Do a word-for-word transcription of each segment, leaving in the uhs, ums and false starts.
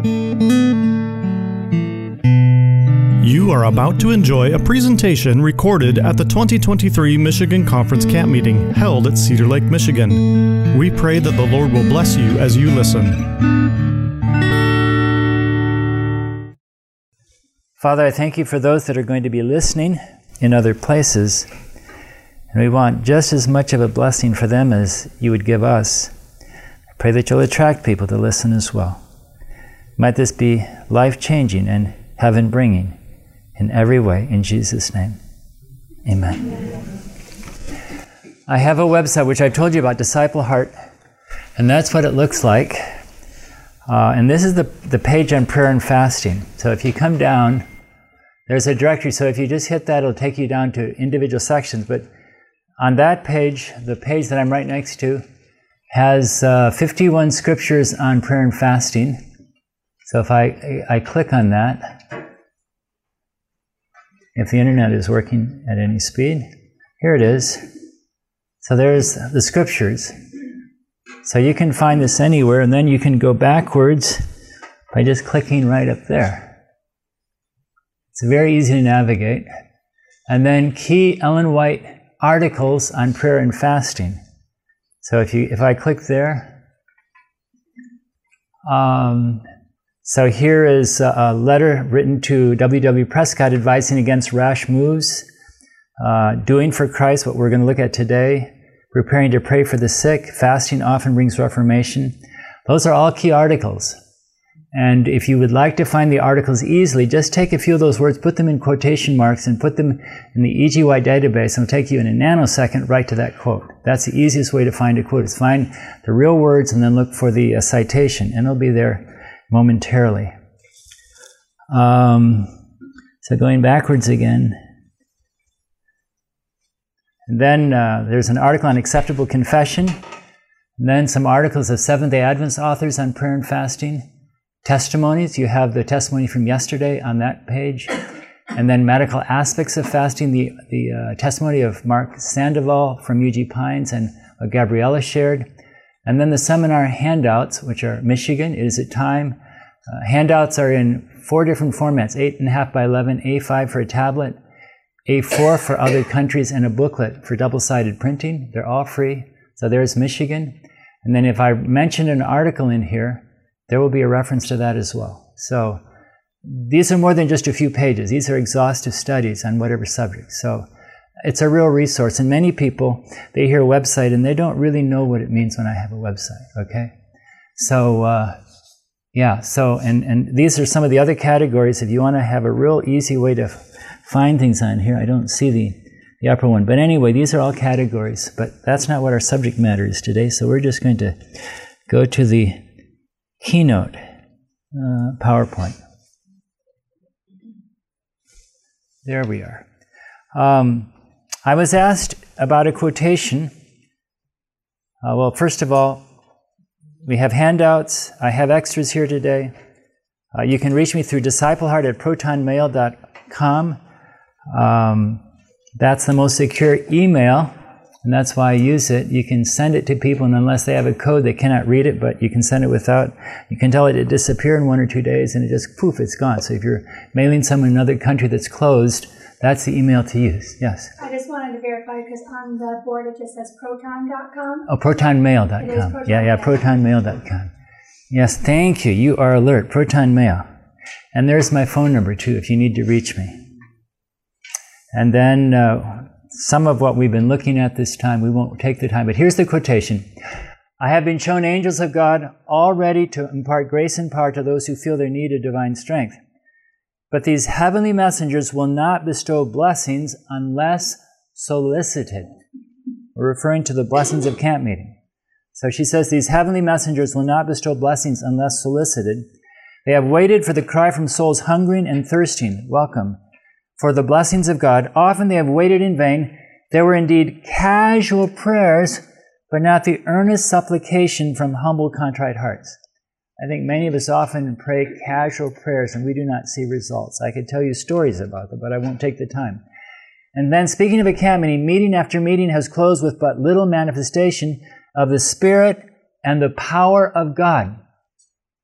You are about to enjoy a presentation recorded at the twenty twenty-three Michigan Conference Camp Meeting held at Cedar Lake, Michigan. We pray that the Lord will bless you as you listen. Father, I thank you for those that are going to be listening in other places. And we want just as much of a blessing for them as you would give us. I pray that you'll attract people to listen as well. Might this be life-changing and heaven-bringing in every way, in Jesus' name. Amen. I have a website which I've told you about, Disciple Heart, and that's what it looks like. Uh, and this is the, the page on prayer and fasting. So if you come down, there's a directory. So if you just hit that, it'll take you down to individual sections. But on that page, the page that I'm right next to, has uh, fifty-one scriptures on prayer and fasting. So if I, I click on that, if the internet is working at any speed, here it is. So there's the scriptures. So you can find this anywhere, and then you can go backwards by just clicking right up there. It's very easy to navigate. And then key Ellen White articles on prayer and fasting. So if you if I click there, um, so here is a, a letter written to W W Prescott advising against rash moves, uh, doing for Christ what we're going to look at today, preparing to pray for the sick, fasting often brings reformation. Those are all key articles. And if you would like to find the articles easily, just take a few of those words, put them in quotation marks, and put them in the E G Y database, and it'll take you in a nanosecond right to that quote. That's the easiest way to find a quote, is find the real words and then look for the uh, citation, and it'll be there momentarily. Um, so going backwards again. And then uh, there's an article on acceptable confession, and then some articles of Seventh-day Adventist authors on prayer and fasting. Testimonies, you have the testimony from yesterday on that page. And then medical aspects of fasting, the, the uh, testimony of Mark Sandoval from U G Pines and what Gabriella shared. And then the seminar handouts, which are Michigan, It Is It Time. Uh, handouts are in four different formats, eight and a half by eleven, A five for a tablet, A four for other countries, and a booklet for double-sided printing. They're all free. So there's Michigan. And then if I mention an article in here, there will be a reference to that as well. So these are more than just a few pages. These are exhaustive studies on whatever subject. So it's a real resource. And many people, they hear website and they don't really know what it means when I have a website, okay? So, uh, yeah, so, and, and these are some of the other categories. If you want to have a real easy way to find things on here, I don't see the, the upper one. But anyway, these are all categories. But that's not what our subject matter is today. So we're just going to go to the Keynote uh, PowerPoint. There we are. Um, I was asked about a quotation. Uh, well, first of all, we have handouts. I have extras here today. Uh, you can reach me through discipleheart at proton mail dot com. Um, that's the most secure email, and that's why I use it. You can send it to people, and unless they have a code, they cannot read it, but you can send it without. You can tell it to disappear in one or two days, and it just, poof, it's gone. So if you're mailing someone in another country that's closed, that's the email to use. Yes? I just wanted to verify, because on the board it just says proton dot com. Oh, proton mail dot com. Proton yeah, yeah, proton mail dot com. Yes, thank you. You are alert. Proton Mail. And there's my phone number, too, if you need to reach me. And then uh, some of what we've been looking at this time, we won't take the time, but here's the quotation. I have been shown angels of God all ready to impart grace and power to those who feel their need of divine strength. But these heavenly messengers will not bestow blessings unless solicited. We're referring to the blessings of camp meeting. So she says, these heavenly messengers will not bestow blessings unless solicited. They have waited for the cry from souls hungering and thirsting. Welcome. For the blessings of God. Often they have waited in vain. There were indeed casual prayers, but not the earnest supplication from humble, contrite hearts. I think many of us often pray casual prayers and we do not see results. I could tell you stories about them, but I won't take the time. And then, speaking of a camp meeting, meeting after meeting has closed with but little manifestation of the Spirit and the power of God.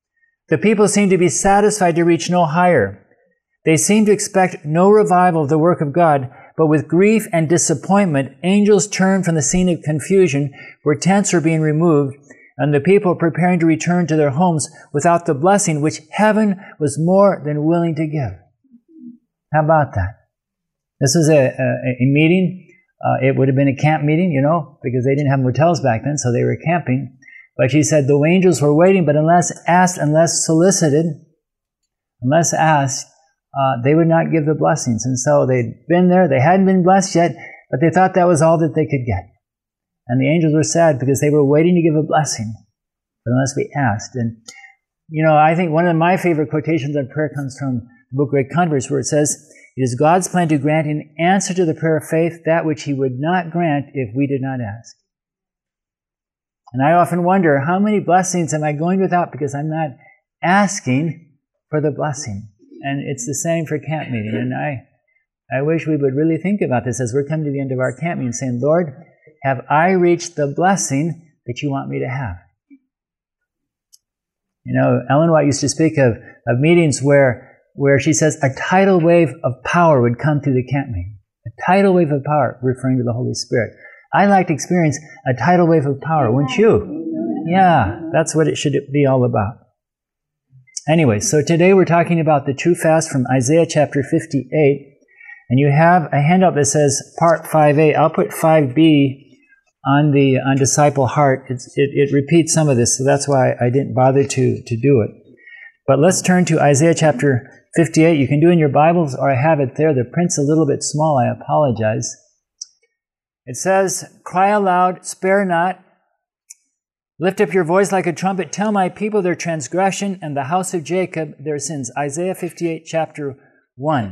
The people seem to be satisfied to reach no higher. They seem to expect no revival of the work of God, but with grief and disappointment, angels turned from the scene of confusion where tents were being removed, and the people preparing to return to their homes without the blessing which heaven was more than willing to give. How about that? This was a, a, a meeting. Uh, it would have been a camp meeting, you know, because they didn't have hotels back then, so they were camping. But she said the angels were waiting, but unless asked, unless solicited, unless asked, uh, they would not give the blessings. And so they'd been there. They hadn't been blessed yet, but they thought that was all that they could get. And the angels were sad because they were waiting to give a blessing, but unless we asked. And, you know, I think one of my favorite quotations on prayer comes from the book Great Converse, where it says, "It is God's plan to grant in answer to the prayer of faith that which he would not grant if we did not ask." And I often wonder, how many blessings am I going without because I'm not asking for the blessing? And it's the same for camp meeting. And I, I wish we would really think about this as we're coming to the end of our camp meeting, saying, Lord, have I reached the blessing that you want me to have? You know, Ellen White used to speak of, of meetings where, where she says a tidal wave of power would come through the camp meeting. A tidal wave of power, referring to the Holy Spirit. I'd like to experience a tidal wave of power, wouldn't you? Yeah, that's what it should be all about. Anyway, so today we're talking about the true fast from Isaiah chapter fifty-eight. And you have a handout that says part five A. I'll put five B on the on Disciple Heart. It's, it, it repeats some of this, so that's why I didn't bother to, to do it. But let's turn to Isaiah chapter fifty-eight. You can do it in your Bibles, or I have it there. The print's a little bit small. I apologize. It says, "Cry aloud, spare not. Lift up your voice like a trumpet. Tell my people their transgression and the house of Jacob their sins." Isaiah fifty-eight, chapter one.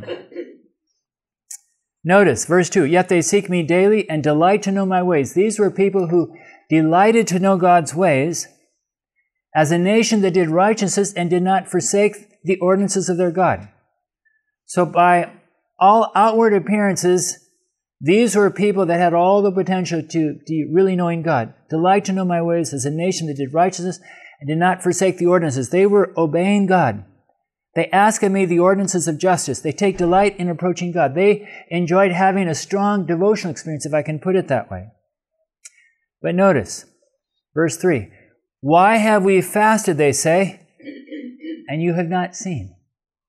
Notice, verse two, "Yet they seek me daily and delight to know my ways." These were people who delighted to know God's ways as a nation that did righteousness and did not forsake the ordinances of their God. So by all outward appearances, these were people that had all the potential to, to really knowing God. "Delight to know my ways as a nation that did righteousness and did not forsake the ordinances." They were obeying God. They ask of me the ordinances of justice. They take delight in approaching God. They enjoyed having a strong devotional experience, if I can put it that way. But notice, verse three, "Why have we fasted," they say, "and you have not seen?"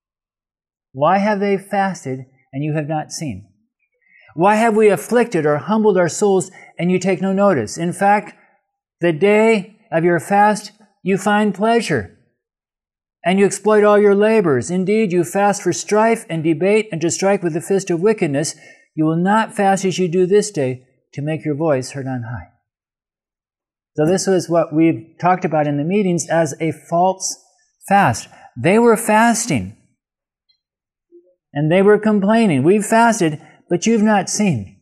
Why have they fasted and you have not seen? Why have we afflicted or humbled our souls and you take no notice? In fact, the day of your fast you find pleasure, and you exploit all your labors. Indeed, you fast for strife and debate and to strike with the fist of wickedness. You will not fast as you do this day to make your voice heard on high. So this was what we've talked about in the meetings as a false fast. They were fasting, and they were complaining. "We've fasted, but you've not seen."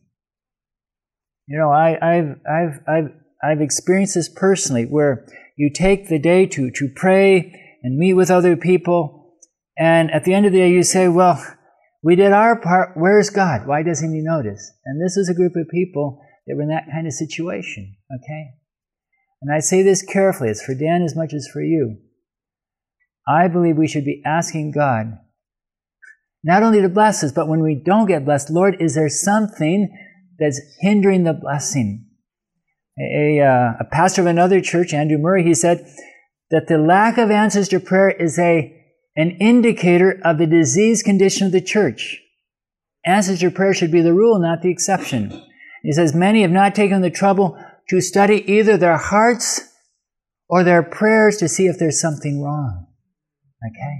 You know, I, I've, I've, I've, I've experienced this personally, where you take the day to, to pray and meet with other people, and at the end of the day you say, well, we did our part, where's God? Why doesn't he notice? And this is a group of people that were in that kind of situation, okay? And I say this carefully, it's for Dan as much as for you. I believe we should be asking God not only to bless us, but when we don't get blessed, Lord, is there something that's hindering the blessing? A, uh, a pastor of another church, Andrew Murray, he said that the lack of answers to prayer is a an indicator of the diseased condition of the church. Answers to prayer should be the rule, not the exception. He says, many have not taken the trouble to study either their hearts or their prayers to see if there's something wrong. Okay?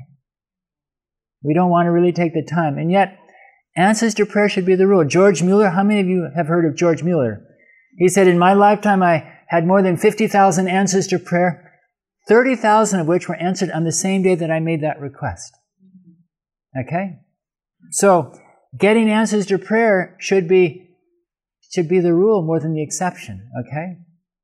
We don't want to really take the time. And yet, answers to prayer should be the rule. George Mueller, how many of you have heard of George Mueller? He said, in my lifetime, I had more than fifty thousand answers to prayer, thirty thousand of which were answered on the same day that I made that request. Okay? So, getting answers to prayer should be, should be the rule more than the exception. Okay?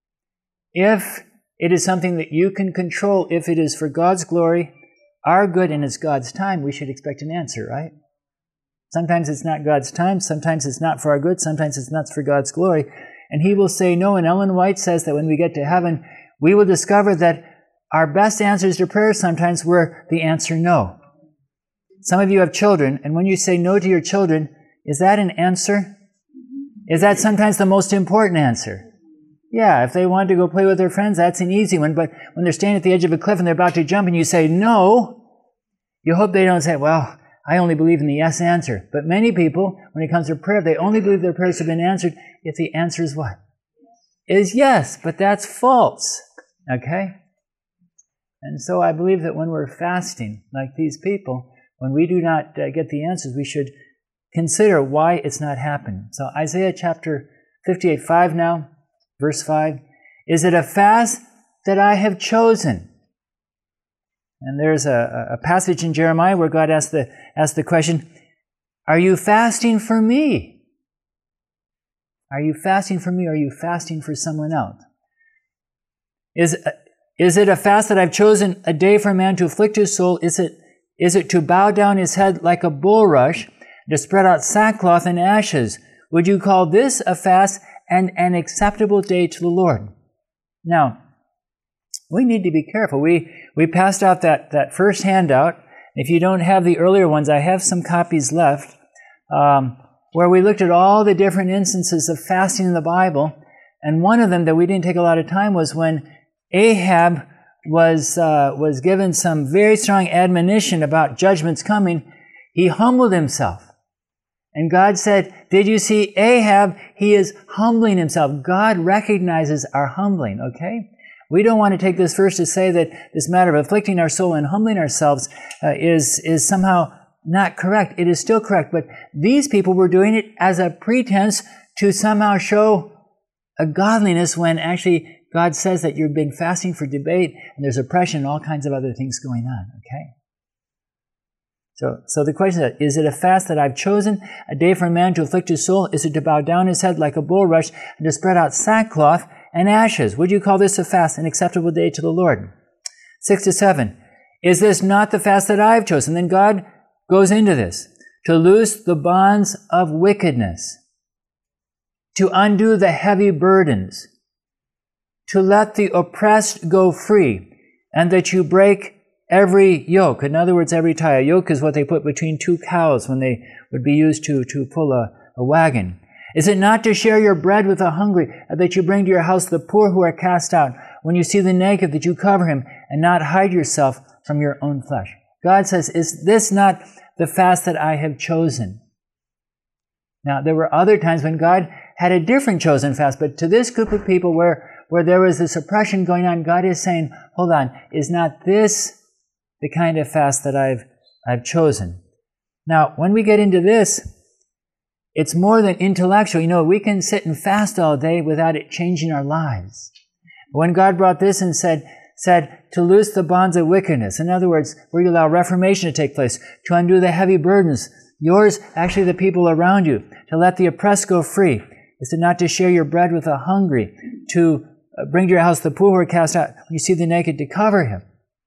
If it is something that you can control, if it is for God's glory, our good, and it's God's time, we should expect an answer, right? Sometimes it's not God's time, sometimes it's not for our good, sometimes it's not for God's glory. And he will say no, and Ellen White says that when we get to heaven, we will discover that our best answers to prayer sometimes were the answer no. Some of you have children, and when you say no to your children, is that an answer? Is that sometimes the most important answer? Yeah, if they want to go play with their friends, that's an easy one. But when they're standing at the edge of a cliff and they're about to jump and you say no, you hope they don't say, well, I only believe in the yes answer. But many people, when it comes to prayer, they only believe their prayers have been answered if the answer is what? Is yes, but that's false. Okay? And so I believe that when we're fasting, like these people, when we do not uh, get the answers, we should consider why it's not happening. So Isaiah chapter fifty-eight, five now, verse five. Is it a fast that I have chosen? And there's a, a passage in Jeremiah where God asked the, asked the question, are you fasting for me? Are you fasting for me or are you fasting for someone else? Is, is it a fast that I've chosen, a day for a man to afflict his soul? Is it, is it to bow down his head like a bulrush, to spread out sackcloth and ashes? Would you call this a fast and an acceptable day to the Lord? Now, we need to be careful. We we passed out that, that first handout. If you don't have the earlier ones, I have some copies left, um, where we looked at all the different instances of fasting in the Bible. And one of them that we didn't take a lot of time was when Ahab was uh, was given some very strong admonition about judgments coming. He humbled himself. And God said, did you see Ahab? He is humbling himself. God recognizes our humbling, okay? We don't want to take this verse to say that this matter of afflicting our soul and humbling ourselves uh, is, is somehow not correct. It is still correct, but these people were doing it as a pretense to somehow show a godliness when actually God says that you've been fasting for debate and there's oppression and all kinds of other things going on, okay? So, so the question is, is it a fast that I've chosen, a day for a man to afflict his soul? Is it to bow down his head like a bulrush and to spread out sackcloth and ashes? Would you call this a fast, an acceptable day to the Lord? Six to seven. Is this not the fast that I've chosen? Then God goes into this. To loose the bonds of wickedness, to undo the heavy burdens, to let the oppressed go free, and that you break every yoke. In other words, every tie. A yoke is what they put between two cows when they would be used to, to pull a, a wagon. Is it not to share your bread with the hungry, and that you bring to your house the poor who are cast out? When you see the naked, that you cover him, and not hide yourself from your own flesh. God says, is this not the fast that I have chosen? Now, there were other times when God had a different chosen fast, but to this group of people where, where there was this oppression going on, God is saying, hold on, is not this the kind of fast that I've, I've chosen? Now, when we get into this, it's more than intellectual. You know, we can sit and fast all day without it changing our lives. When God brought this and said, said to loose the bonds of wickedness, in other words, where you allow reformation to take place, to undo the heavy burdens, yours, actually the people around you, to let the oppressed go free, is to not to share your bread with the hungry, to bring to your house the poor who are cast out, when you see the naked, to cover him.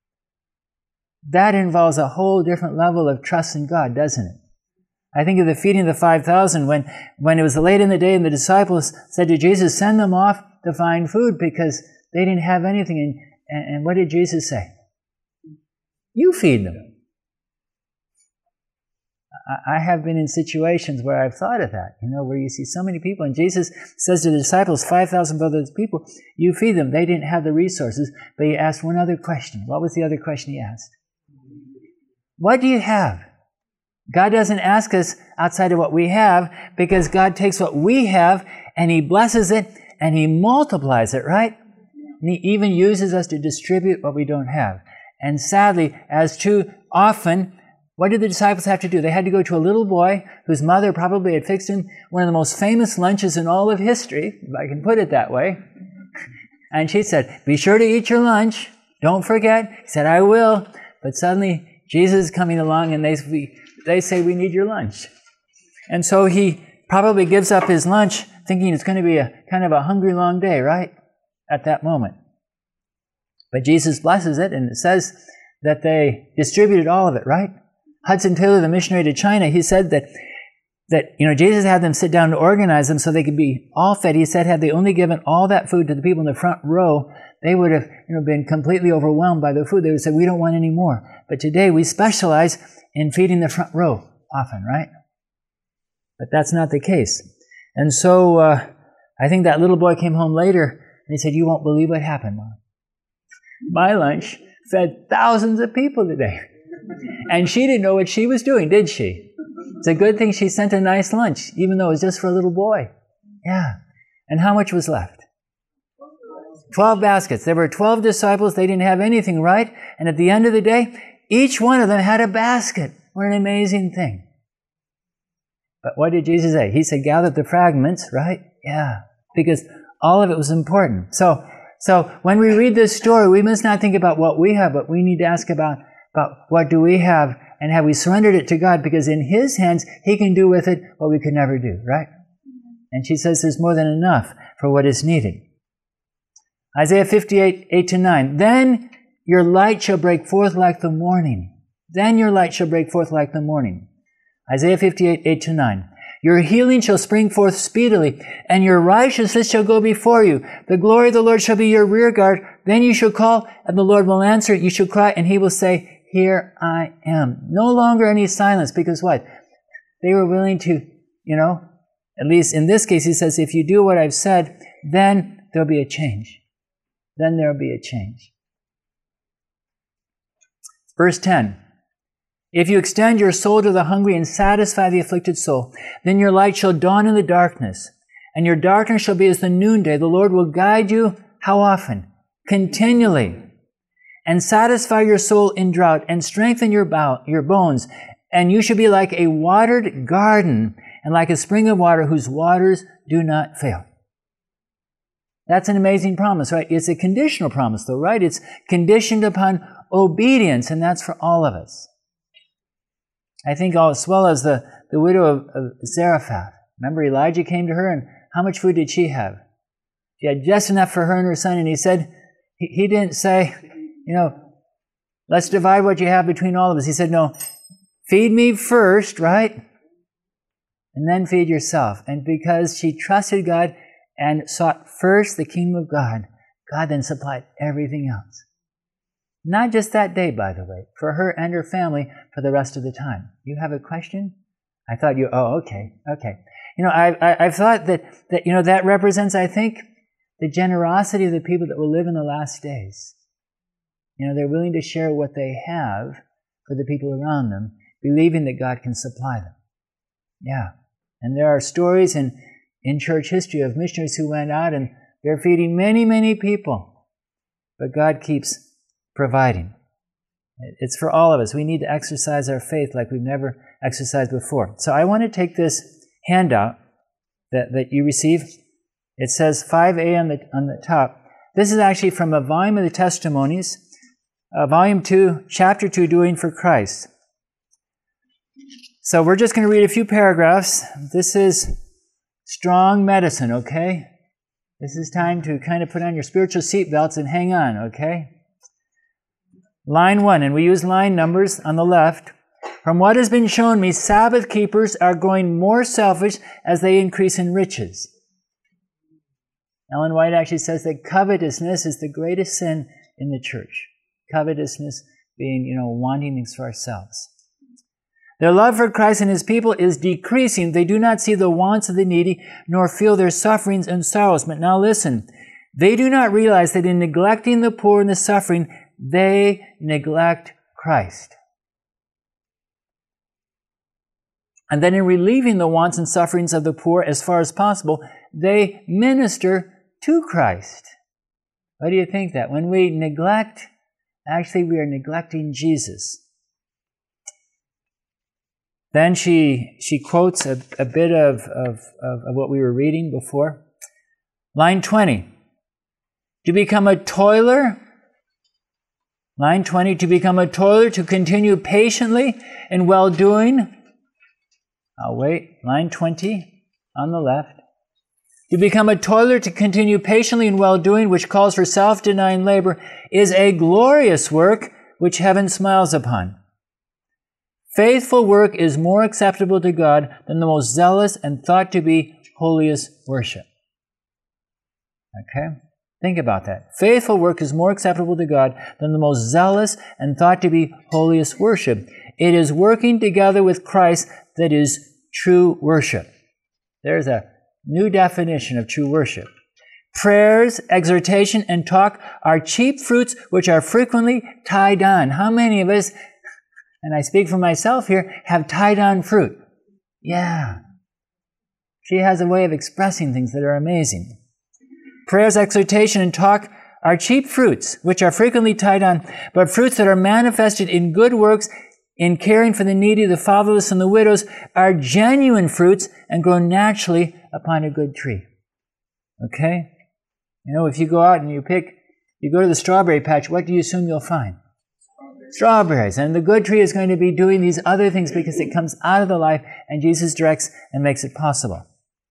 That involves a whole different level of trust in God, doesn't it? I think of the feeding of the five thousand when, when it was late in the day and the disciples said to Jesus, send them off to find food because they didn't have anything. And, and, and what did Jesus say? You feed them. I, I have been in situations where I've thought of that, you know, where you see so many people and Jesus says to the disciples, five thousand of those people, you feed them. They didn't have the resources, but he asked one other question. What was the other question he asked? What do you have? God doesn't ask us outside of what we have because God takes what we have and he blesses it and he multiplies it, right? And he even uses us to distribute what we don't have. And sadly, as too often, what did the disciples have to do? They had to go to a little boy whose mother probably had fixed him one of the most famous lunches in all of history, if I can put it that way. And she said, be sure to eat your lunch. Don't forget. He said, I will. But suddenly, Jesus is coming along and they, they say, we need your lunch. And so he probably gives up his lunch thinking it's going to be a kind of a hungry long day, right? At that moment. But Jesus blesses it and it says that they distributed all of it, right? Hudson Taylor, the missionary to China, he said that that, you know, Jesus had them sit down to organize them so they could be all fed. He said had they only given all that food to the people in the front row, they would have, you know, been completely overwhelmed by the food. They would say, we don't want any more. But today we specialize in feeding the front row often, right? But that's not the case. And so uh, I think that little boy came home later and he said, you won't believe what happened, Mom. My lunch fed thousands of people today. And she didn't know what she was doing, did she? It's a good thing she sent a nice lunch, even though it was just for a little boy. Yeah. And how much was left? Twelve baskets. There were twelve disciples. They didn't have anything, right? And at the end of the day, each one of them had a basket. What an amazing thing. But what did Jesus say? He said, gather the fragments, right? Yeah. Because all of it was important. So, so when we read this story, we must not think about what we have, but we need to ask about, about what do we have and have we surrendered it to God? Because in His hands, He can do with it what we could never do, right? And she says there's more than enough for what is needed. Isaiah fifty-eight, eight to nine. Then your light shall break forth like the morning. Then your light shall break forth like the morning. Isaiah fifty-eight, eight to nine. Your healing shall spring forth speedily, and your righteousness shall go before you. The glory of the Lord shall be your rear guard. Then you shall call, and the Lord will answer. You shall cry, and He will say, here I am. No longer any silence, because what? They were willing to, you know, at least in this case, He says, if you do what I've said, then there'll be a change. Then there'll be a change. Verse ten. If you extend your soul to the hungry and satisfy the afflicted soul, then your light shall dawn in the darkness, and your darkness shall be as the noonday. The Lord will guide you, how often? Continually. And satisfy your soul in drought, and strengthen your, bow, your bones. And you shall be like a watered garden, and like a spring of water whose waters do not fail. That's an amazing promise, right? It's a conditional promise, though, right? It's conditioned upon obedience, and that's for all of us. I think as well as the, the widow of, of Zarephath. Remember, Elijah came to her, and how much food did she have? She had just enough for her and her son, and he said, he, he didn't say, you know, let's divide what you have between all of us. He said, no, feed me first, right? And then feed yourself. And because she trusted God and sought first the kingdom of God, God then supplied everything else. Not just that day, by the way, for her and her family for the rest of the time. You have a question? I thought you, oh, okay, okay. You know, I, I, I've thought that, that, you know, that represents, I think, the generosity of the people that will live in the last days. You know, they're willing to share what they have for the people around them, believing that God can supply them. Yeah. And there are stories in, in church history of missionaries who went out and they're feeding many, many people. But God keeps providing. It's for all of us. We need to exercise our faith like we've never exercised before. So I want to take this handout that, that you receive. It says five A on the, on the top. This is actually from a volume of the Testimonies, uh, volume two, chapter two, Doing for Christ. So we're just going to read a few paragraphs. This is strong medicine, okay? This is time to kind of put on your spiritual seatbelts and hang on, okay? Line one, and we use line numbers on the left. From what has been shown me, Sabbath keepers are growing more selfish as they increase in riches. Ellen White actually says that covetousness is the greatest sin in the church. Covetousness being, you know, wanting things for ourselves. Their love for Christ and His people is decreasing. They do not see the wants of the needy, nor feel their sufferings and sorrows. But now listen, they do not realize that in neglecting the poor and the suffering, they neglect Christ. And then in relieving the wants and sufferings of the poor as far as possible, they minister to Christ. What do you think that? When we neglect, actually we are neglecting Jesus. Then she she quotes a, a bit of, of, of, of what we were reading before. Line twenty. To become a toiler, line twenty, to become a toiler, to continue patiently in well-doing. I'll wait. Line twenty on the left. To become a toiler, to continue patiently in well-doing, which calls for self-denying labor, is a glorious work which heaven smiles upon. Faithful work is more acceptable to God than the most zealous and thought to be holiest worship. Okay? Think about that. Faithful work is more acceptable to God than the most zealous and thought to be holiest worship. It is working together with Christ that is true worship. There's a new definition of true worship. Prayers, exhortation, and talk are cheap fruits which are frequently tied on. How many of us, and I speak for myself here, have tied on fruit? Yeah. She has a way of expressing things that are amazing. Prayers, exhortation, and talk are cheap fruits which are frequently tied on, but fruits that are manifested in good works, in caring for the needy, the fatherless, and the widows, are genuine fruits and grow naturally upon a good tree. Okay? You know, if you go out and you pick, you go to the strawberry patch, what do you assume you'll find? Strawberries. Strawberries. And the good tree is going to be doing these other things because it comes out of the life and Jesus directs and makes it possible.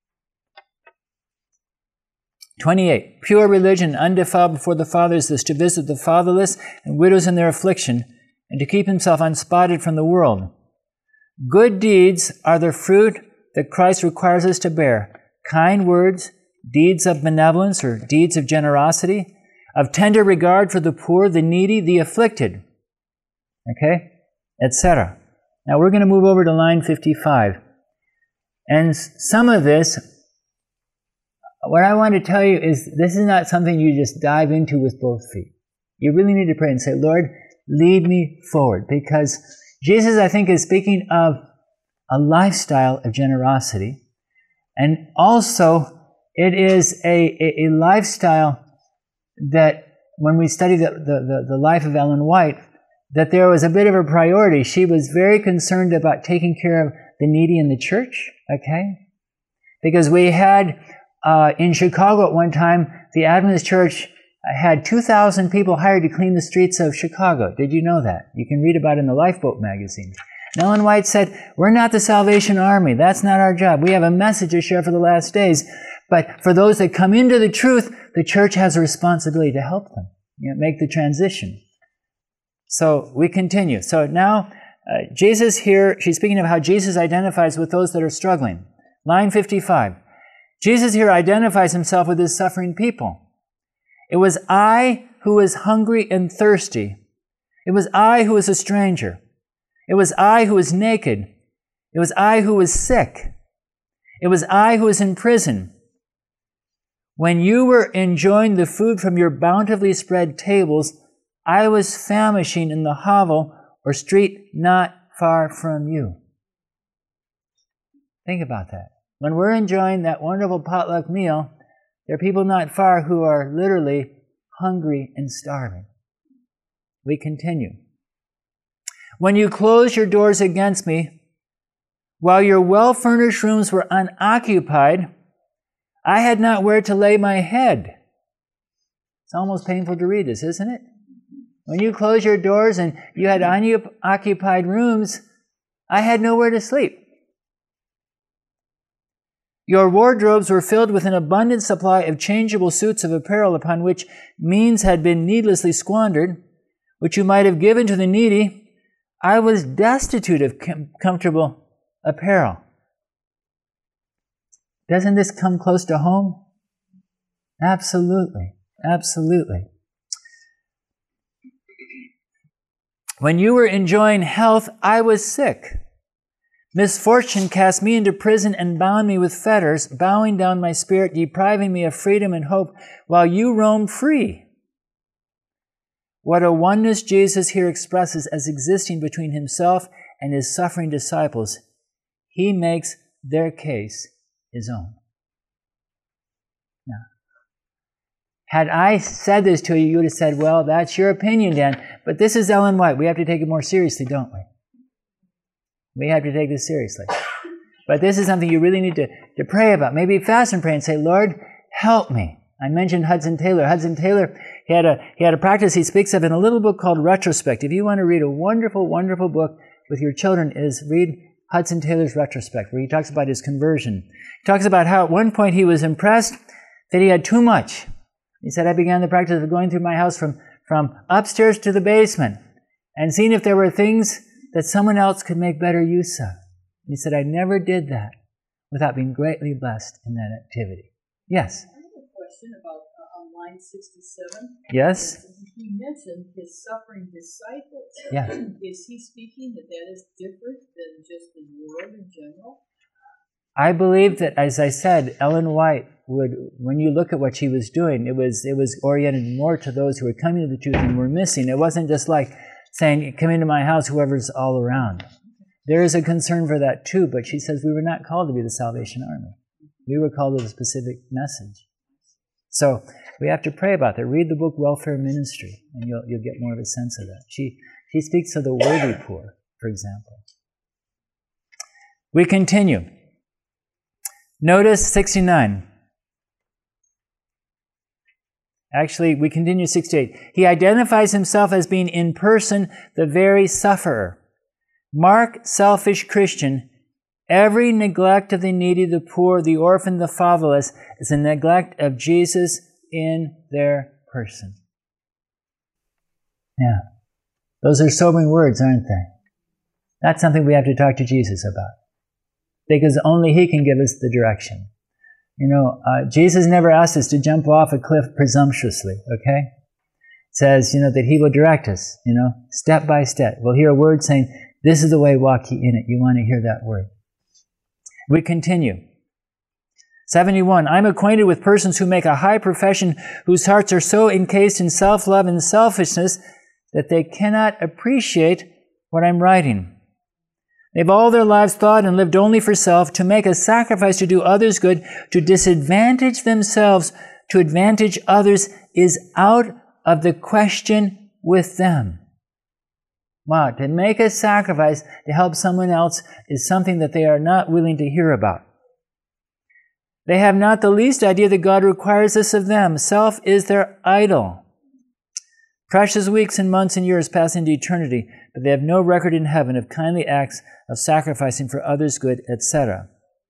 twenty-eight. Pure religion, undefiled before the fathers, is to visit the fatherless and widows in their affliction, and to keep himself unspotted from the world. Good deeds are the fruit that Christ requires us to bear. Kind words, deeds of benevolence or deeds of generosity, of tender regard for the poor, the needy, the afflicted, okay, et cetera. Now we're going to move over to line fifty-five. And some of this, what I want to tell you is this is not something you just dive into with both feet. You really need to pray and say, Lord, lead me forward. Because Jesus, I think, is speaking of a lifestyle of generosity. And also, it is a, a, a lifestyle that, when we study the, the, the life of Ellen White, that there was a bit of a priority. She was very concerned about taking care of the needy in the church, okay? Because we had, uh, in Chicago at one time, the Adventist church had two thousand people hired to clean the streets of Chicago. Did you know that? You can read about it in the Lifeboat magazine. And Ellen White said, we're not the Salvation Army. That's not our job. We have a message to share for the last days. But for those that come into the truth, the church has a responsibility to help them, you know, make the transition. So we continue. So now, uh, Jesus here, she's speaking of how Jesus identifies with those that are struggling. Line fifty-five. Jesus here identifies himself with his suffering people. It was I who was hungry and thirsty. It was I who was a stranger. It was I who was naked. It was I who was sick. It was I who was in prison. When you were enjoying the food from your bountifully spread tables, I was famishing in the hovel or street not far from you. Think about that. When we're enjoying that wonderful potluck meal, there are people not far who are literally hungry and starving. We continue. When you closed your doors against me, while your well-furnished rooms were unoccupied, I had not where to lay my head. It's almost painful to read this, isn't it? When you closed your doors and you had unoccupied rooms, I had nowhere to sleep. Your wardrobes were filled with an abundant supply of changeable suits of apparel upon which means had been needlessly squandered, which you might have given to the needy. I was destitute of com- comfortable apparel. Doesn't this come close to home? Absolutely. Absolutely. When you were enjoying health, I was sick. Misfortune cast me into prison and bound me with fetters, bowing down my spirit, depriving me of freedom and hope, while you roamed free. What a oneness Jesus here expresses as existing between himself and his suffering disciples. He makes their case his own. Now, had I said this to you, you would have said, well, that's your opinion, Dan, but this is Ellen White. We have to take it more seriously, don't we? We have to take this seriously. But this is something you really need to, to pray about. Maybe fast and pray and say, Lord, help me. I mentioned Hudson Taylor. Hudson Taylor, he had a he had a practice he speaks of in a little book called Retrospect. If you want to read a wonderful, wonderful book with your children, is read Hudson Taylor's Retrospect, where he talks about his conversion. He talks about how at one point he was impressed that he had too much. He said, I began the practice of going through my house from, from upstairs to the basement and seeing if there were things that someone else could make better use of. He said, I never did that without being greatly blessed in that activity. Yes? I have a question about uh, on line sixty-seven. Yes? He mentioned his suffering disciples. Yeah. Is he speaking that that is different than just the world in general? I believe that, as I said, Ellen White would, when you look at what she was doing, it was it was oriented more to those who were coming to the truth and were missing. It wasn't just like saying, come into my house, whoever's all around. There is a concern for that too, but she says we were not called to be the Salvation Army. We were called to a specific message. So we have to pray about that. Read the book Welfare Ministry, and you'll you'll get more of a sense of that. She she speaks of the worthy poor, for example. We continue. Notice sixty-nine. Actually, we continue sixty-eight. He identifies himself as being in person the very sufferer. Mark, selfish Christian, every neglect of the needy, the poor, the orphan, the fatherless is a neglect of Jesus in their person. Yeah. Those are sobering words, aren't they? That's something we have to talk to Jesus about. Because only He can give us the direction. You know, uh, Jesus never asked us to jump off a cliff presumptuously, okay? It says, you know, that He will direct us, you know, step by step. We'll hear a word saying, this is the way, walk ye in it. You want to hear that word. We continue. seventy-one, I'm acquainted with persons who make a high profession, whose hearts are so encased in self-love and selfishness that they cannot appreciate what I'm writing. They've all their lives thought and lived only for self, to make a sacrifice to do others good, to disadvantage themselves, to advantage others, is out of the question with them. Wow, to make a sacrifice to help someone else is something that they are not willing to hear about. They have not the least idea that God requires this of them. Self is their idol. Precious weeks and months and years pass into eternity, but they have no record in heaven of kindly acts of sacrificing for others' good, et cetera.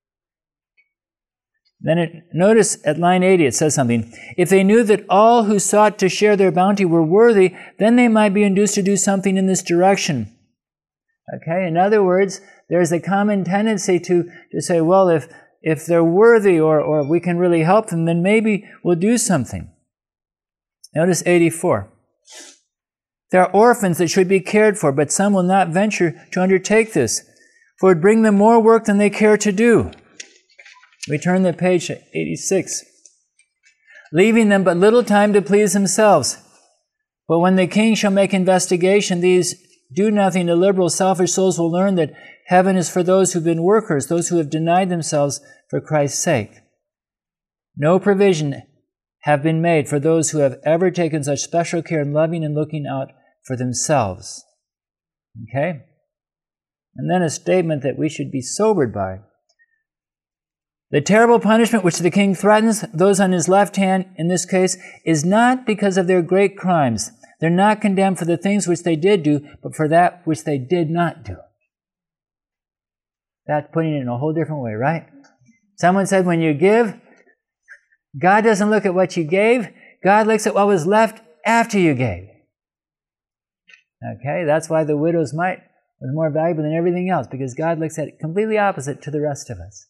Then it, notice at line eighty it says something. If they knew that all who sought to share their bounty were worthy, then they might be induced to do something in this direction. Okay, in other words, there's a common tendency to, to say, well, if, if they're worthy or, or we can really help them, then maybe we'll do something. Notice eighty-four. There are orphans that should be cared for, but some will not venture to undertake this, for it would bring them more work than they care to do. We turn the page to eighty-six. Leaving them but little time to please themselves. But when the king shall make investigation, these do nothing illiberal, selfish souls will learn that heaven is for those who've been workers, those who have denied themselves for Christ's sake. No provision have been made for those who have ever taken such special care in loving and looking out for themselves. Okay? And then a statement that we should be sobered by. The terrible punishment which the king threatens those on his left hand, in this case, is not because of their great crimes. They're not condemned for the things which they did do, but for that which they did not do. That's putting it in a whole different way, right? Someone said when you give, God doesn't look at what you gave. God looks at what was left after you gave. Okay, that's why the widow's mite was more valuable than everything else, because God looks at it completely opposite to the rest of us.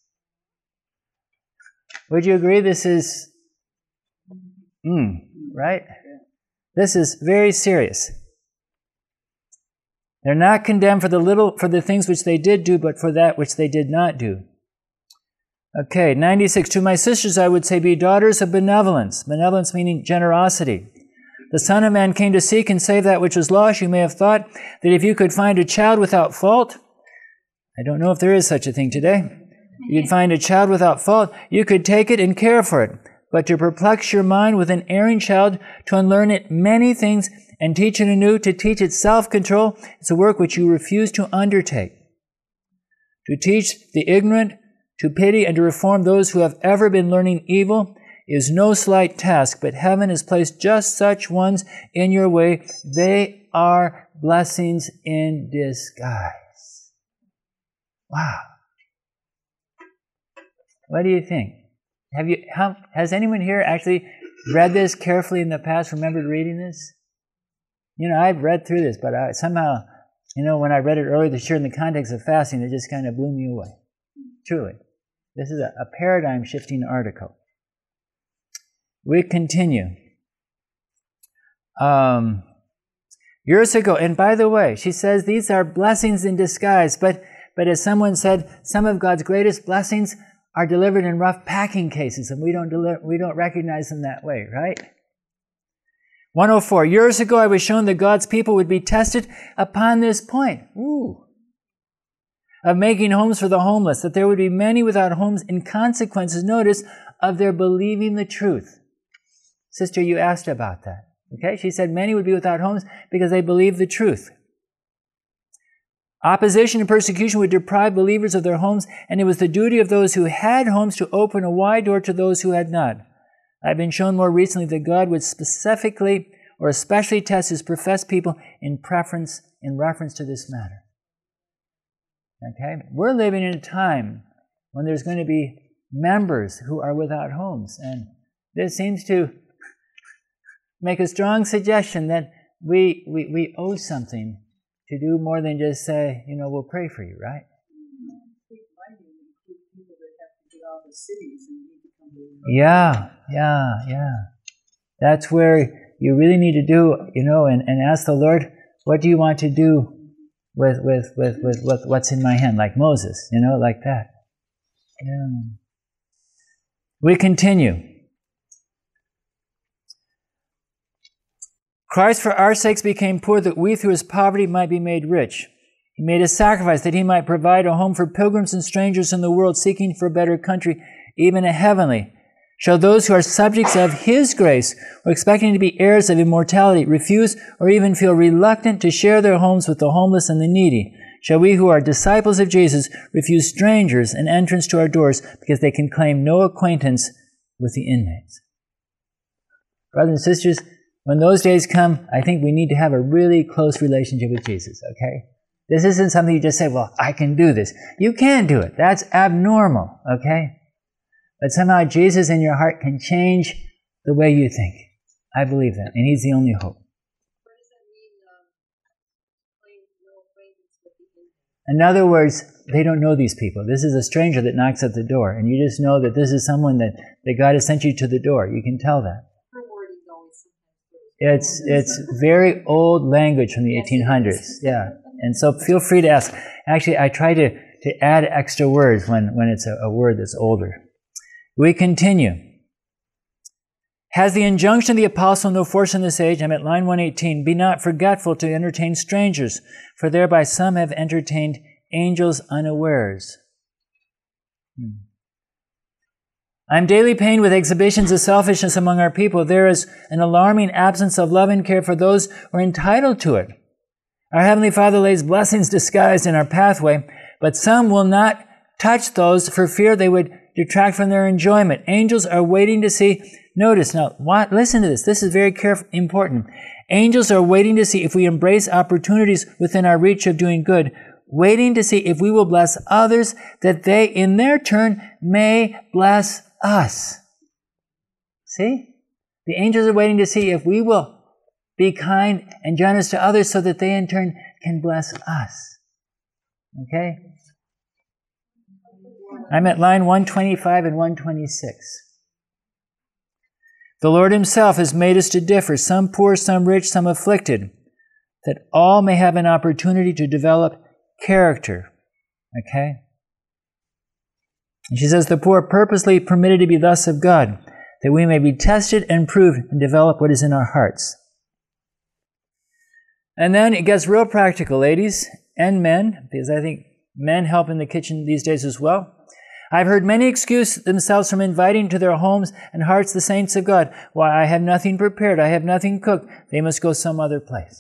Would you agree this is, mm, right? This is very serious. They're not condemned for the little, for the things which they did do, but for that which they did not do. Okay, ninety-six. To my sisters I would say, be daughters of benevolence. Benevolence meaning generosity. The Son of Man came to seek and save that which was lost. You may have thought that if you could find a child without fault, I don't know if there is such a thing today, you'd find a child without fault, you could take it and care for it. But to perplex your mind with an erring child, to unlearn it many things and teach it anew, to teach it self-control, is a work which you refuse to undertake. To teach the ignorant, to pity and to reform those who have ever been learning evil is no slight task, but heaven has placed just such ones in your way. They are blessings in disguise. Wow. What do you think? Have you? How, has anyone here actually read this carefully in the past, remembered reading this? You know, I've read through this, but I, somehow You know, when I read it earlier this year in the context of fasting, it just kind of blew me away. Truly. This is a, a paradigm-shifting article. We continue. Um, years ago, and by the way, she says these are blessings in disguise, but, but as someone said, some of God's greatest blessings are delivered in rough packing cases, and we don't, deli- we don't recognize them that way, right? one oh four, years ago I was shown that God's people would be tested upon this point. Ooh. Of making homes for the homeless, that there would be many without homes in consequences, notice, of their believing the truth. Sister, you asked about that. Okay? She said many would be without homes because they believed the truth. Opposition and persecution would deprive believers of their homes, and it was the duty of those who had homes to open a wide door to those who had not. I've been shown more recently that God would specifically or especially test his professed people in preference, in reference to this matter. Okay? We're living in a time when there's going to be members who are without homes, and this seems to make a strong suggestion that we, we, we owe something to do more than just say, you know, we'll pray for you, right? Yeah, yeah, yeah. That's where you really need to do, you know, and, and ask the Lord, what do you want to do with, with, with, with, with what's in my hand? Like Moses, you know, like that. Yeah. We continue. Christ for our sakes became poor that we through his poverty might be made rich. He made a sacrifice that he might provide a home for pilgrims and strangers in the world seeking for a better country, even a heavenly. Shall those who are subjects of his grace or expecting to be heirs of immortality refuse or even feel reluctant to share their homes with the homeless and the needy? Shall we who are disciples of Jesus refuse strangers an entrance to our doors because they can claim no acquaintance with the inmates? Brothers and sisters, when those days come, I think we need to have a really close relationship with Jesus, okay? This isn't something you just say, well, I can do this. You can't do it. That's abnormal, okay? But somehow Jesus in your heart can change the way you think. I believe that, and he's the only hope. What does that mean, um, claim no acquaintance with the inmate? In other words, they don't know these people. This is a stranger that knocks at the door, and you just know that this is someone that, that God has sent you to the door. You can tell that. It's it's very old language from the eighteen hundreds, yeah. And so feel free to ask. Actually, I try to, to add extra words when, when it's a, a word that's older. We continue. Has the injunction of the apostle no force in this age? I'm at line one eighteen. Be not forgetful to entertain strangers, for thereby some have entertained angels unawares. Hmm. I'm daily pained with exhibitions of selfishness among our people. There is an alarming absence of love and care for those who are entitled to it. Our Heavenly Father lays blessings disguised in our pathway, but some will not touch those for fear they would detract from their enjoyment. Angels are waiting to see. Notice now, what, listen to this. This is very careful, important. Angels are waiting to see if we embrace opportunities within our reach of doing good, waiting to see if we will bless others, that they, in their turn, may bless us. See? The angels are waiting to see if we will be kind and generous to others so that they in turn can bless us. Okay? I'm at line one twenty-five and one twenty-six. The Lord himself has made us to differ, some poor, some rich, some afflicted, that all may have an opportunity to develop character. Okay? And she says, the poor are purposely permitted to be thus of God, that we may be tested and proved and develop what is in our hearts. And then it gets real practical, ladies and men, because I think men help in the kitchen these days as well. I've heard many excuse themselves from inviting to their homes and hearts the saints of God. Why, I have nothing prepared, I have nothing cooked, they must go some other place.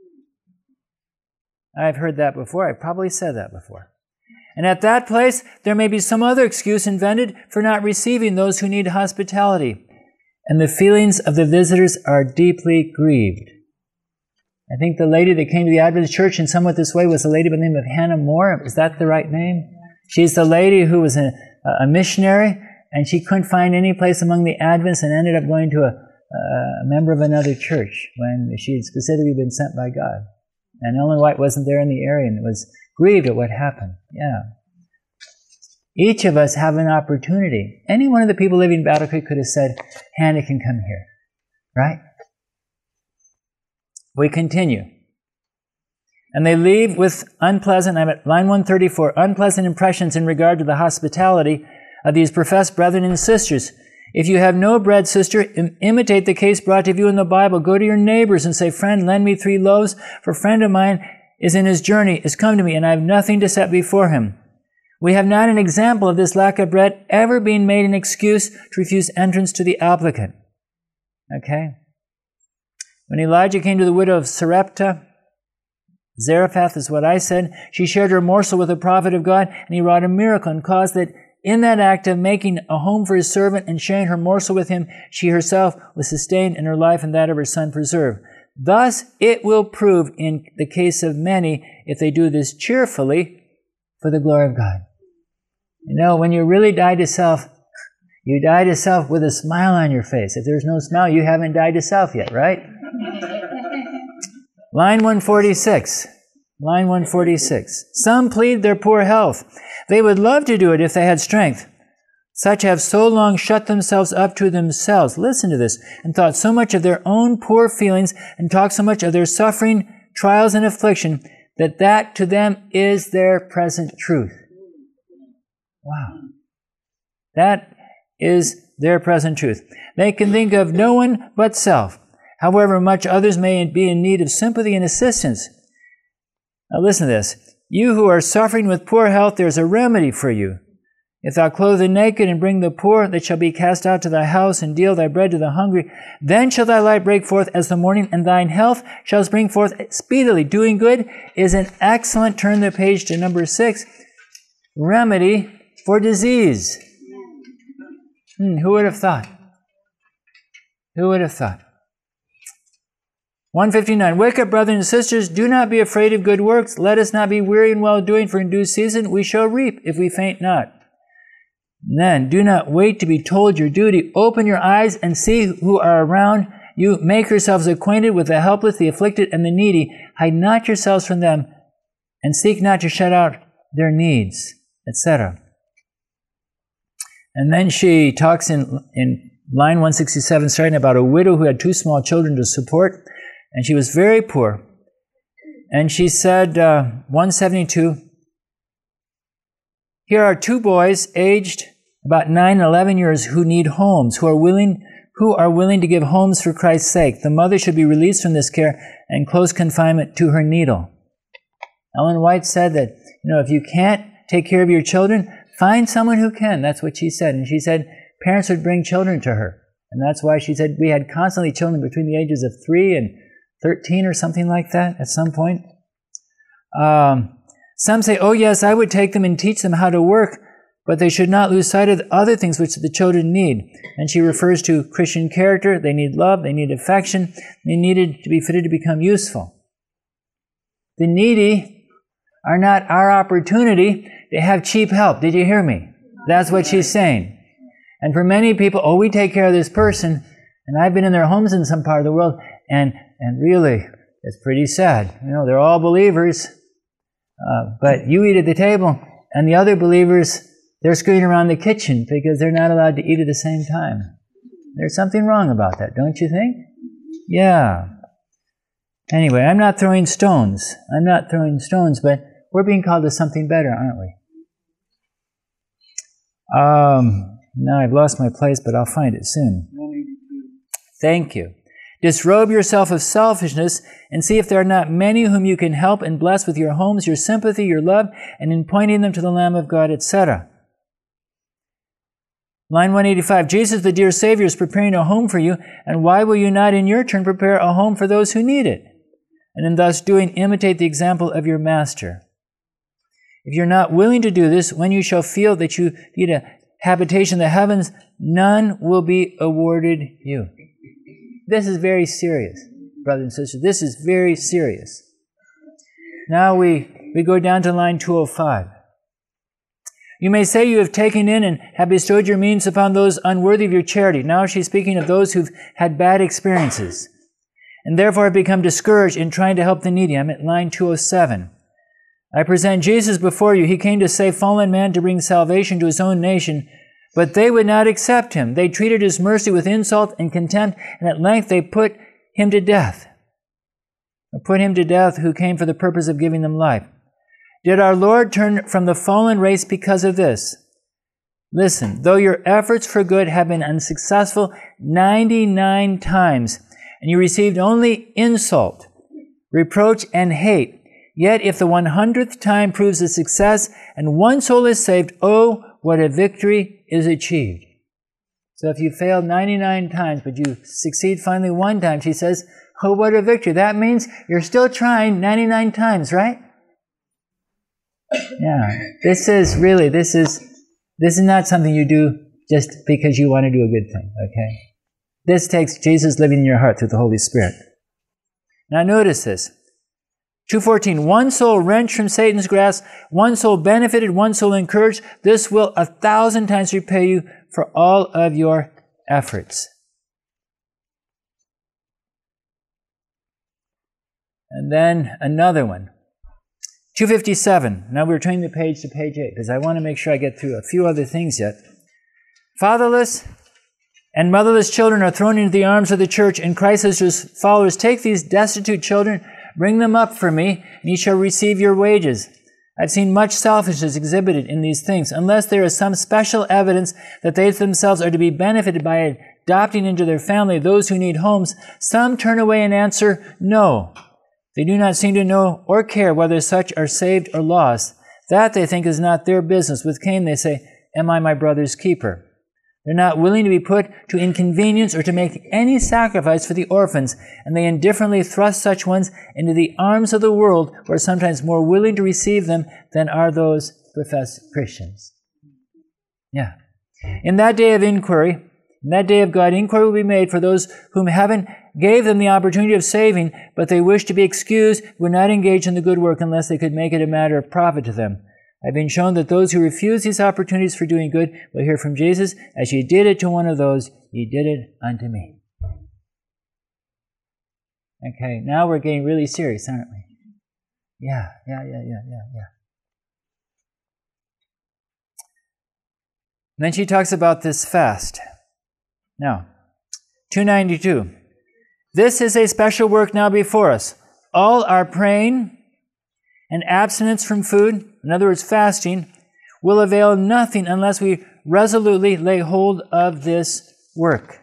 I've heard that before, I've probably said that before. And at that place, there may be some other excuse invented for not receiving those who need hospitality. And the feelings of the visitors are deeply grieved. I think the lady that came to the Adventist church in somewhat this way was a lady by the name of Hannah Moore. Is that the right name? She's the lady who was a, a missionary, and she couldn't find any place among the Adventists and ended up going to a, a member of another church when she had specifically been sent by God. And Ellen White wasn't there in the area and was grieved at what happened. Yeah. Each of us have an opportunity. Any one of the people living in Battle Creek could have said, Hannah can come here. Right? We continue. And they leave with unpleasant, I'm at line one thirty-four, unpleasant impressions in regard to the hospitality of these professed brethren and sisters. If you have no bread, sister, im- imitate the case brought to you in the Bible. Go to your neighbors and say, friend, lend me three loaves, for a friend of mine is in his journey, is come to me, and I have nothing to set before him. We have not an example of this lack of bread ever being made an excuse to refuse entrance to the applicant. Okay? When Elijah came to the widow of Sarepta, Zarephath is what I said, she shared her morsel with the prophet of God, and he wrought a miracle and caused that in that act of making a home for his servant and sharing her morsel with him, she herself was sustained in her life and that of her son preserved. Thus it will prove in the case of many, if they do this cheerfully, for the glory of God. You know, when you really die to self, you die to self with a smile on your face. If there's no smile, you haven't died to self yet, right? Line one forty-six. Line one forty-six. Some plead their poor health. They would love to do it if they had strength. Such have so long shut themselves up to themselves, listen to this, and thought so much of their own poor feelings and talked so much of their suffering, trials, and affliction that that to them is their present truth. Wow. That is their present truth. They can think of no one but self, however much others may be in need of sympathy and assistance. Now listen to this. You who are suffering with poor health, there's a remedy for you. If thou clothe the naked and bring the poor, they shall be cast out to thy house, and deal thy bread to the hungry. Then shall thy light break forth as the morning, and thine health shall spring forth speedily. Doing good is an excellent, turn the page to number six, remedy for disease. Hmm, who would have thought? Who would have thought? one fifty-nine, wake up, brothers and sisters, do not be afraid of good works. Let us not be weary in well-doing, for in due season we shall reap, if we faint not. And then, do not wait to be told your duty. Open your eyes and see who are around you. Make yourselves acquainted with the helpless, the afflicted, and the needy. Hide not yourselves from them, and seek not to shut out their needs, et cetera. And then she talks in, in line one sixty-seven, starting about a widow who had two small children to support, and she was very poor. And she said, uh, one seventy-two, here are two boys aged about nine and eleven years who need homes, who are willing who are willing to give homes for Christ's sake. The mother should be released from this care and close confinement to her needle. Ellen White said that, you know, if you can't take care of your children, find someone who can. That's what she said. And she said parents would bring children to her. And that's why she said we had constantly children between the ages of three and thirteen or something like that at some point. Um, some say, oh yes, I would take them and teach them how to work, but they should not lose sight of the other things which the children need. And she refers to Christian character. They need love. They need affection. They needed to be fitted to become useful. The needy are not our opportunity to have cheap help. Did you hear me? That's what she's saying. And for many people, oh, we take care of this person. And I've been in their homes in some part of the world, and, and really, it's pretty sad. You know, they're all believers, uh, but you eat at the table, and the other believers, they're scurrying around the kitchen because they're not allowed to eat at the same time. There's something wrong about that, don't you think? Yeah. Anyway, I'm not throwing stones. I'm not throwing stones, but we're being called to something better, aren't we? Um, now I've lost my place, but I'll find it soon. Thank you. Disrobe yourself of selfishness and see if there are not many whom you can help and bless with your homes, your sympathy, your love, and in pointing them to the Lamb of God, et cetera. Line one eighty-five, Jesus, the dear Savior, is preparing a home for you, and why will you not in your turn prepare a home for those who need it? And in thus doing, imitate the example of your Master. If you're not willing to do this, when you shall feel that you need a habitation in the heavens, none will be awarded you. This is very serious, brothers and sisters. This is very serious. Now we, we go down to line two oh five. You may say you have taken in and have bestowed your means upon those unworthy of your charity. Now she's speaking of those who've had bad experiences. and therefore have become discouraged in trying to help the needy. I'm at line two oh seven. I present Jesus before you. He came to save fallen man, to bring salvation to his own nation, but they would not accept him. They treated his mercy with insult and contempt, and at length they put him to death. Or put him to death who came for the purpose of giving them life. Did our Lord turn from the fallen race because of this? Listen, though your efforts for good have been unsuccessful ninety-nine times, and you received only insult, reproach, and hate, yet if the one hundredth time proves a success and one soul is saved, oh, what a victory is achieved. So if you failed ninety-nine times, but you succeed finally one time, she says, oh, what a victory. That means you're still trying ninety-nine times, right? Yeah. This is really, this is, this is not something you do just because you want to do a good thing, okay? This takes Jesus living in your heart through the Holy Spirit. Now notice this. two fourteen, one soul wrenched from Satan's grasp, one soul benefited, one soul encouraged. This will a thousand times repay you for all of your efforts. And then another one. two fifty-seven. Now we're turning the page to page eight because I want to make sure I get through a few other things yet. Fatherless and motherless children are thrown into the arms of the church, and Christ as his followers, take these destitute children, bring them up for me, and ye shall receive your wages. I've seen much selfishness exhibited in these things. Unless there is some special evidence that they themselves are to be benefited by adopting into their family those who need homes, some turn away and answer, no. They do not seem to know or care whether such are saved or lost. That they think is not their business. With Cain they say, am I my brother's keeper? They're not willing to be put to inconvenience or to make any sacrifice for the orphans, and they indifferently thrust such ones into the arms of the world, who are sometimes more willing to receive them than are those professed Christians. Yeah. In that day of inquiry, in that day of God, inquiry will be made for those whom heaven gave them the opportunity of saving, but they wished to be excused, were not engaged in the good work unless they could make it a matter of profit to them. I've been shown that those who refuse these opportunities for doing good will hear from Jesus, as ye did it to one of those, ye did it unto me. Okay, now we're getting really serious, aren't we? Yeah, yeah, yeah, yeah, yeah, yeah. And then she talks about this fast. Now, two ninety-two. This is a special work now before us. All our praying and abstinence from food, in other words, fasting, will avail nothing unless we resolutely lay hold of this work.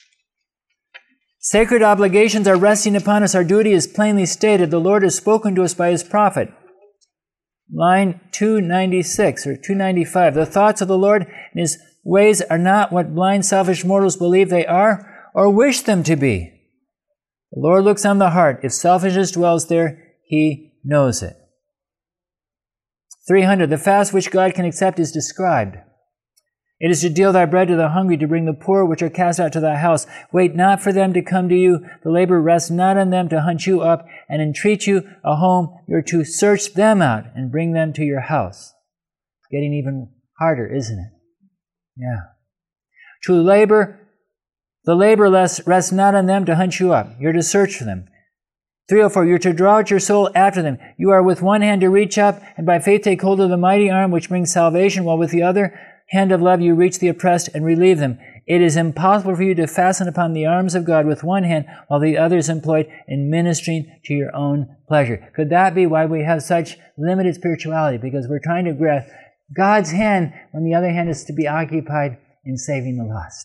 Sacred obligations are resting upon us. Our duty is plainly stated. The Lord has spoken to us by his prophet. Line two ninety-six or two ninety-five. The thoughts of the Lord and his ways are not what blind, selfish mortals believe they are or wish them to be. The Lord looks on the heart. If selfishness dwells there, he knows it. three hundred. The fast which God can accept is described. It is to deal thy bread to the hungry, to bring the poor which are cast out to thy house. Wait not for them to come to you. The labor rests not on them to hunt you up and entreat you a home. You're to search them out and bring them to your house. Getting even harder, isn't it? Yeah. To labor, the labor rests not on them to hunt you up. You're to search for them. three oh four, you're to draw out your soul after them. You are with one hand to reach up, and by faith take hold of the mighty arm which brings salvation, while with the other hand of love you reach the oppressed and relieve them. It is impossible for you to fasten upon the arms of God with one hand, while the other is employed in ministering to your own pleasure. Could that be why we have such limited spirituality? Because we're trying to grasp God's hand when the other hand is to be occupied in saving the lost.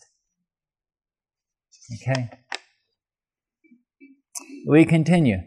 Okay? We continue.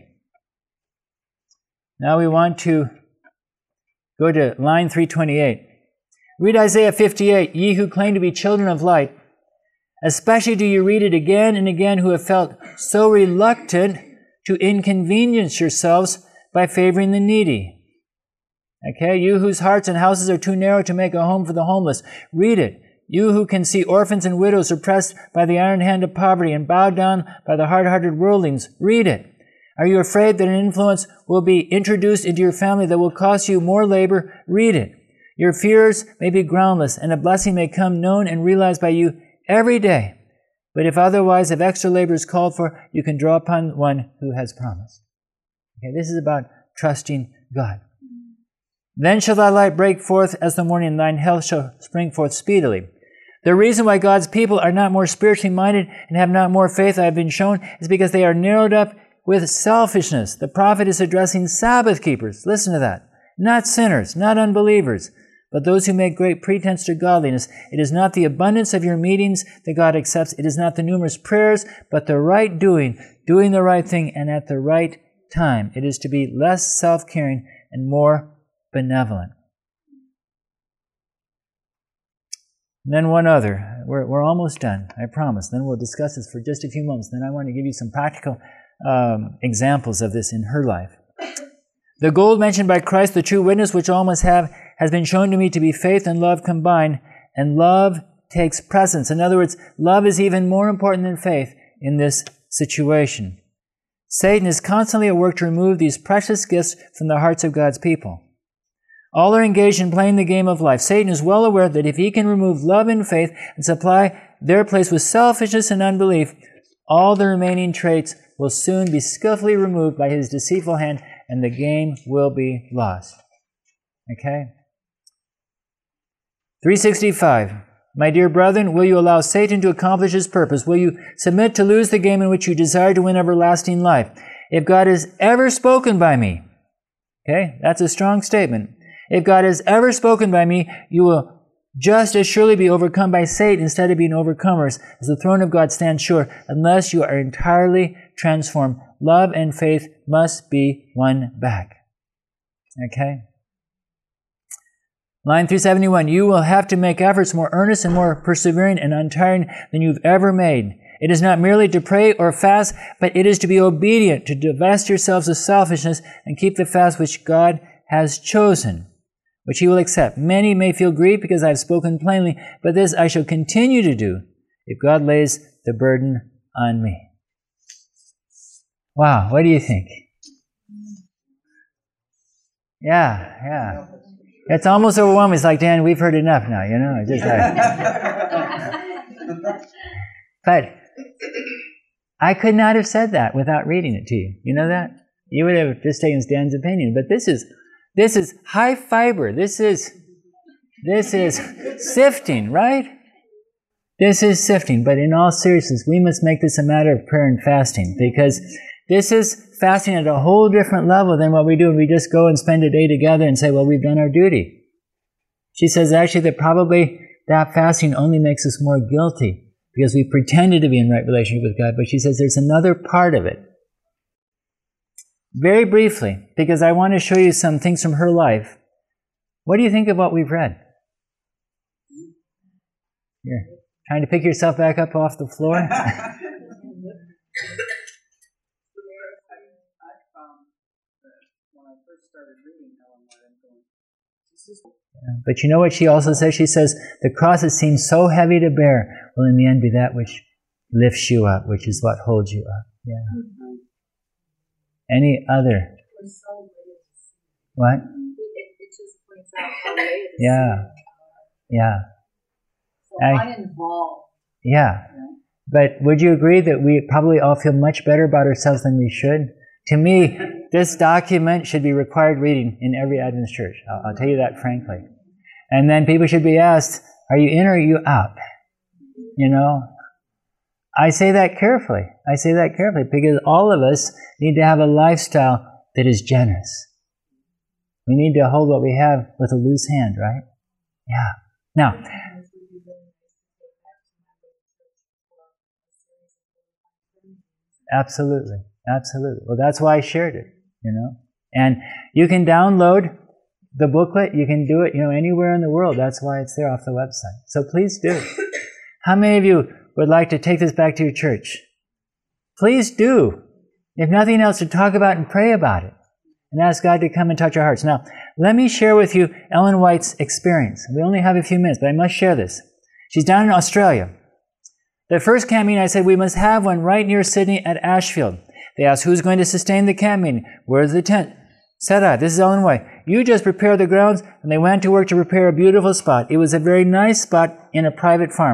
Now we want to go to line three twenty-eight. Read Isaiah fifty-eight. Ye who claim to be children of light, especially do you read it again and again, who have felt so reluctant to inconvenience yourselves by favoring the needy. Okay, you whose hearts and houses are too narrow to make a home for the homeless, read it. You who can see orphans and widows oppressed by the iron hand of poverty and bowed down by the hard-hearted worldlings, read it. Are you afraid that an influence will be introduced into your family that will cost you more labor? Read it. Your fears may be groundless, and a blessing may come known and realized by you every day. But if otherwise, if extra labor is called for, you can draw upon one who has promised. Okay, this is about trusting God. Then shall thy light break forth as the morning, and thine health shall spring forth speedily. The reason why God's people are not more spiritually minded and have not more faith, I have been shown, is because they are narrowed up with selfishness. The prophet is addressing Sabbath keepers. Listen to that. Not sinners, not unbelievers, but those who make great pretense to godliness. It is not the abundance of your meetings that God accepts. It is not the numerous prayers, but the right doing, doing the right thing, and at the right time. It is to be less self-caring and more benevolent. And then one other. We're, we're almost done, I promise. Then we'll discuss this for just a few moments. Then I want to give you some practical um, examples of this in her life. The gold mentioned by Christ, the true witness which all must have, has been shown to me to be faith and love combined, and love takes precedence. In other words, love is even more important than faith in this situation. Satan is constantly at work to remove these precious gifts from the hearts of God's people. All are engaged in playing the game of life. Satan is well aware that if he can remove love and faith and supply their place with selfishness and unbelief, all the remaining traits will soon be skillfully removed by his deceitful hand, and the game will be lost. Okay? three sixty-five. My dear brethren, will you allow Satan to accomplish his purpose? Will you submit to lose the game in which you desire to win everlasting life? If God has ever spoken by me, okay, that's a strong statement. If God has ever spoken by me, you will just as surely be overcome by Satan instead of being overcomers, as the throne of God stands sure, unless you are entirely transformed. Love and faith must be won back. Okay? Line three seventy-one, you will have to make efforts more earnest and more persevering and untiring than you've ever made. It is not merely to pray or fast, but it is to be obedient, to divest yourselves of selfishness and keep the fast which God has chosen, which he will accept. Many may feel grieved because I have spoken plainly, but this I shall continue to do if God lays the burden on me. Wow, what do you think? Yeah, yeah. It's almost overwhelming. It's like, Dan, we've heard enough now, you know? Just like... But I could not have said that without reading it to you. You know that? You would have just taken Dan's opinion. But this is this is high fiber. This is this is sifting, right? This is sifting. But in all seriousness, we must make this a matter of prayer and fasting, because this is fasting at a whole different level than what we do when we just go and spend a day together and say, well, we've done our duty. She says actually that probably that fasting only makes us more guilty because we pretended to be in right relationship with God. But she says there's another part of it. Very briefly, because I want to show you some things from her life. What do you think of what we've read? You're trying to pick yourself back up off the floor? But you know what she also says? She says, the cross that seems so heavy to bear will in the end be that which lifts you up, which is what holds you up. Yeah. Mm-hmm. Any other? What? It, it just points out how late it is. Yeah. Yeah. So I, uninvolved. Yeah. But would you agree that we probably all feel much better about ourselves than we should? To me, this document should be required reading in every Adventist church. I'll, I'll tell you that frankly. And then people should be asked, are you in or are you out? You know? I say that carefully. I say that carefully because all of us need to have a lifestyle that is generous. We need to hold what we have with a loose hand, right? Yeah. Now, absolutely. Absolutely. Well, that's why I shared it, you know. And you can download the booklet. You can do it, you know, anywhere in the world. That's why it's there off the website. So please do. How many of you would like to take this back to your church? Please do. If nothing else, to talk about and pray about it and ask God to come and touch our hearts. Now, let me share with you Ellen White's experience. We only have a few minutes, but I must share this. She's down in Australia. The first camp meeting, I said, we must have one right near Sydney at Ashfield. They asked, who's going to sustain the camp meeting? Where's the tent? Said I, this is Ellen White. You just prepare the grounds, and they went to work to prepare a beautiful spot. It was a very nice spot in a private farm.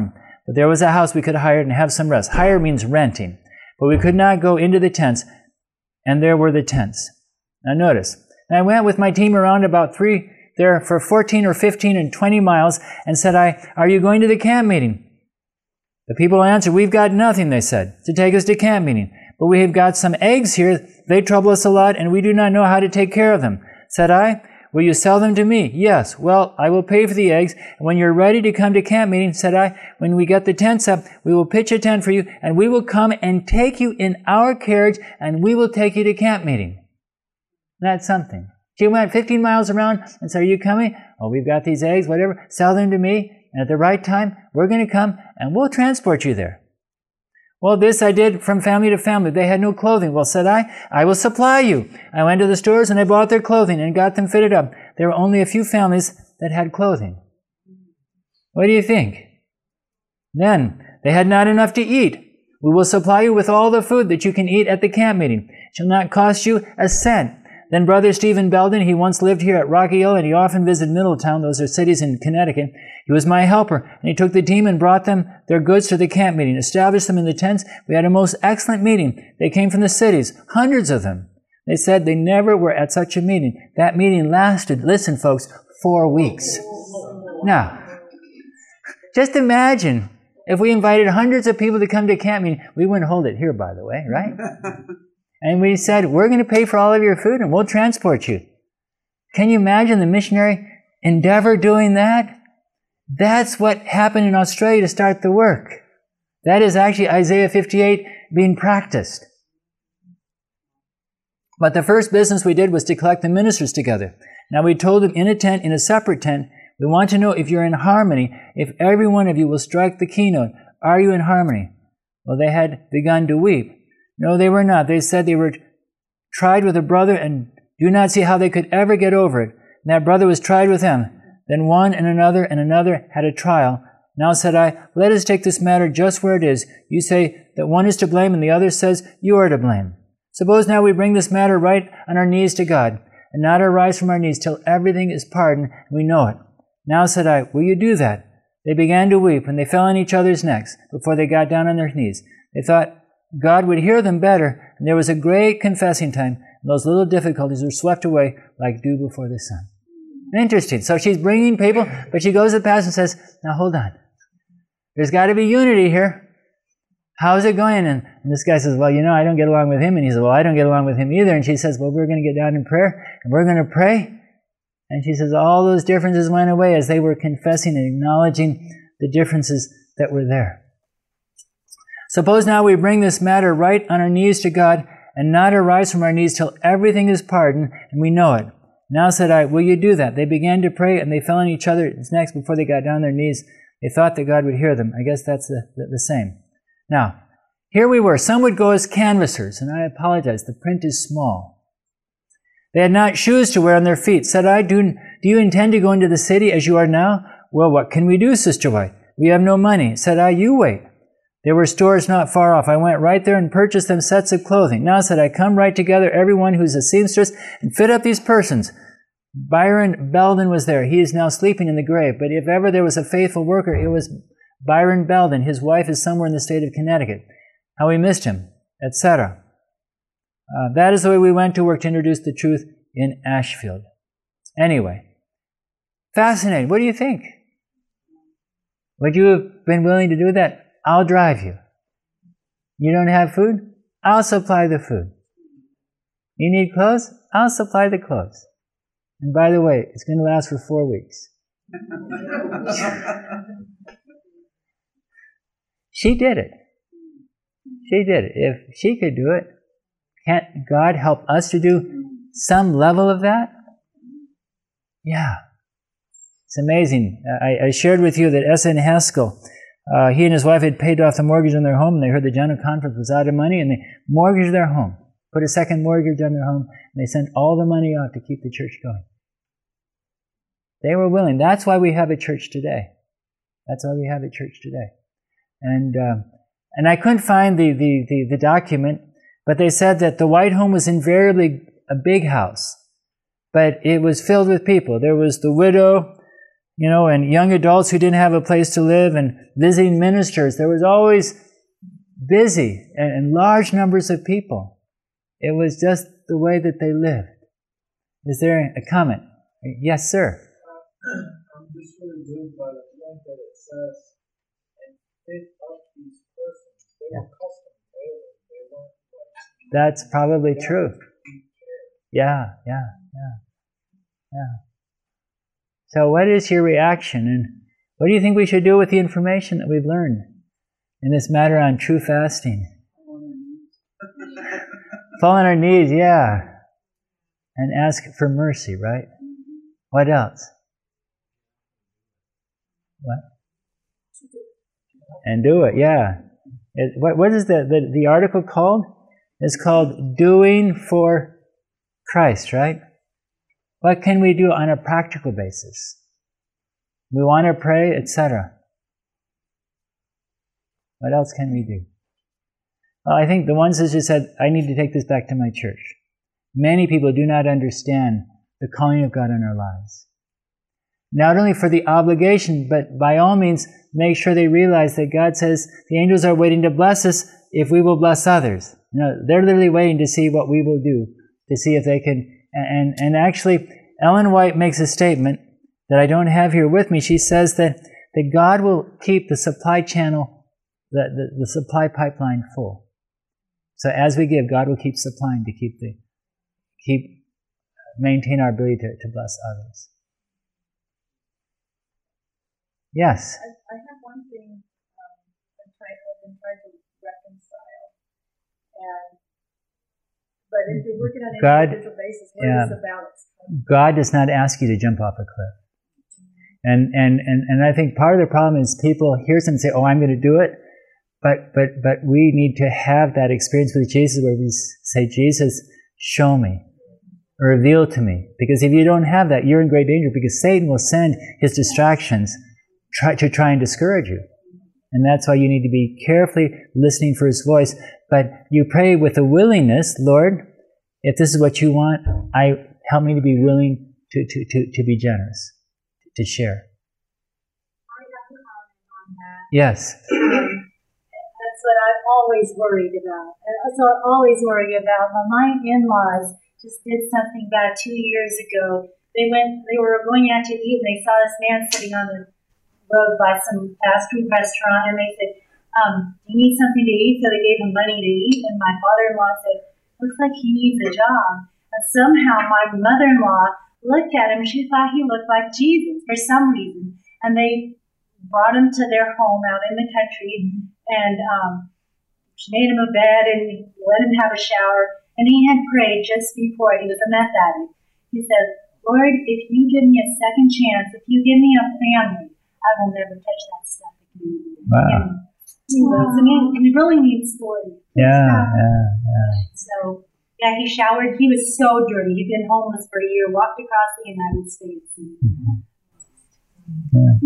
But there was a house we could hire and have some rest. Hire means renting. But we could not go into the tents, and there were the tents. Now notice, I went with my team around about three, there for fourteen or fifteen and twenty miles, and said, I, are you going to the camp meeting? The people answered, we've got nothing, they said, to take us to camp meeting. But we have got some eggs here. They trouble us a lot, and we do not know how to take care of them. Said I, will you sell them to me? Yes. Well, I will pay for the eggs. And when you're ready to come to camp meeting, said I, when we get the tents up, we will pitch a tent for you, and we will come and take you in our carriage, and we will take you to camp meeting. That's something. She went fifteen miles around and said, are you coming? Oh, we've got these eggs, whatever. Sell them to me, and at the right time, we're going to come, and we'll transport you there. Well, this I did from family to family. They had no clothing. Well, said I, I will supply you. I went to the stores and I bought their clothing and got them fitted up. There were only a few families that had clothing. What do you think? Then, they had not enough to eat. We will supply you with all the food that you can eat at the camp meeting. It shall not cost you a cent. Then Brother Stephen Belden, he once lived here at Rocky Hill, and he often visited Middletown. Those are cities in Connecticut. He was my helper, and he took the team and brought them their goods to the camp meeting, established them in the tents. We had a most excellent meeting. They came from the cities, hundreds of them. They said they never were at such a meeting. That meeting lasted, listen folks, four weeks. Now, just imagine if we invited hundreds of people to come to camp meeting. We wouldn't hold it here, by the way, right? And we said, we're going to pay for all of your food and we'll transport you. Can you imagine the missionary endeavor doing that? That's what happened in Australia to start the work. That is actually Isaiah fifty-eight being practiced. But the first business we did was to collect the ministers together. Now we told them in a tent, in a separate tent, we want to know if you're in harmony, if every one of you will strike the keynote. Are you in harmony? Well, they had begun to weep. No, they were not. They said they were tried with a brother and do not see how they could ever get over it. And that brother was tried with them. Then one and another and another had a trial. Now said I, let us take this matter just where it is. You say that one is to blame and the other says you are to blame. Suppose now we bring this matter right on our knees to God and not arise from our knees till everything is pardoned and we know it. Now said I, will you do that? They began to weep and they fell on each other's necks before they got down on their knees. They thought God would hear them better, and there was a great confessing time, and those little difficulties were swept away like dew before the sun. Interesting. So she's bringing people, but she goes to the pastor and says, now hold on. There's got to be unity here. How's it going? And, and this guy says, well, you know, I don't get along with him. And he says, well, I don't get along with him either. And she says, well, we're going to get down in prayer, and we're going to pray. And she says, all those differences went away as they were confessing and acknowledging the differences that were there. Suppose now we bring this matter right on our knees to God and not arise from our knees till everything is pardoned and we know it. Now said I, will you do that? They began to pray and they fell on each other's necks before they got down on their knees. They thought that God would hear them. I guess that's the, the, the same. Now, here we were. Some would go as canvassers, and I apologize. The print is small. They had not shoes to wear on their feet. Said I, do, do you intend to go into the city as you are now? Well, what can we do, Sister White? We have no money. Said I, you wait. There were stores not far off. I went right there and purchased them sets of clothing. Now said I, come right together, everyone who's a seamstress, and fit up these persons. Byron Belden was there. He is now sleeping in the grave. But if ever there was a faithful worker, it was Byron Belden. His wife is somewhere in the state of Connecticut. How we missed him, et cetera. Uh, that is the way we went to work to introduce the truth in Ashfield. Anyway, fascinating. What do you think? Would you have been willing to do that? I'll drive you. You don't have food? I'll supply the food. You need clothes? I'll supply the clothes. And by the way, it's going to last for four weeks. She did it. She did it. If she could do it, can't God help us to do some level of that? Yeah. It's amazing. I, I shared with you that S N Haskell, Uh, he and his wife had paid off the mortgage on their home, and they heard the general conference was out of money, and they mortgaged their home, put a second mortgage on their home, and they sent all the money out to keep the church going. They were willing. That's why we have a church today. That's why we have a church today. And uh, and I couldn't find the, the, the, the document, but they said that the White home was invariably a big house, but it was filled with people. There was the widow, You know, and young adults who didn't have a place to live, and visiting ministers. There was always busy and, and large numbers of people. It was just the way that they lived. Is there a comment? Yes, sir. I'm just really moved by the point that it says, and fit up these persons. They Yeah. were custom tailored. They weren't like, That's probably they true. had to be cared. Yeah, yeah, yeah, yeah. So what is your reaction, and what do you think we should do with the information that we've learned in this matter on true fasting? Fall on our knees, yeah. And ask for mercy, right? What else? What? And do it, yeah. It, what, what is the, the, the article called? It's called Doing for Christ, right? What can we do on a practical basis? We want to pray, et cetera. What else can we do? Well, I think the one sister said, I need to take this back to my church. Many people do not understand the calling of God in our lives. Not only for the obligation, but by all means, make sure they realize that God says the angels are waiting to bless us if we will bless others. You know, they're literally waiting to see what we will do, to see if they can. And, and actually, Ellen White makes a statement that I don't have here with me. She says that, that God will keep the supply channel, the, the, the supply pipeline full. So as we give, God will keep supplying to keep the keep maintain our ability to, to bless others. Yes. I, I have one thing um, I'm trying, I've been trying to reconcile, and but if you're working on an God, individual basis, where yeah. is the balance? God does not ask you to jump off a cliff. And, and, and, and I think part of the problem is people hear something and say, oh, I'm going to do it. But, but, but we need to have that experience with Jesus where we say, Jesus, show me, reveal to me. Because if you don't have that, you're in great danger, because Satan will send his distractions try, to try and discourage you. And that's why you need to be carefully listening for his voice. But you pray with a willingness, Lord, if this is what you want, I help me to be willing to, to, to, to be generous, to share. I have a comment on that. Yes. Um, that's what I'm always worried about. And that's what I always worry about. When my in-laws just did something about two years ago. They went, they were going out to eat, and they saw this man sitting on the road by some fast food restaurant, and they said, um, you need something to eat? So they gave him money to eat, and my father-in-law said, looks like he needs a job. And somehow my mother-in-law looked at him, she thought he looked like Jesus for some reason. And they brought him to their home out in the country, and um, she made him a bed and let him have a shower. And he had prayed just before. He was a meth addict. He said, Lord, if you give me a second chance, if you give me a family, I will never touch that stuff again. Wow. And, you know, it's a neat, a really neat story. Yeah, yeah, yeah. So, yeah, he showered. He was so dirty. He'd been homeless for a year, walked across the United States. Mm-hmm. Yeah.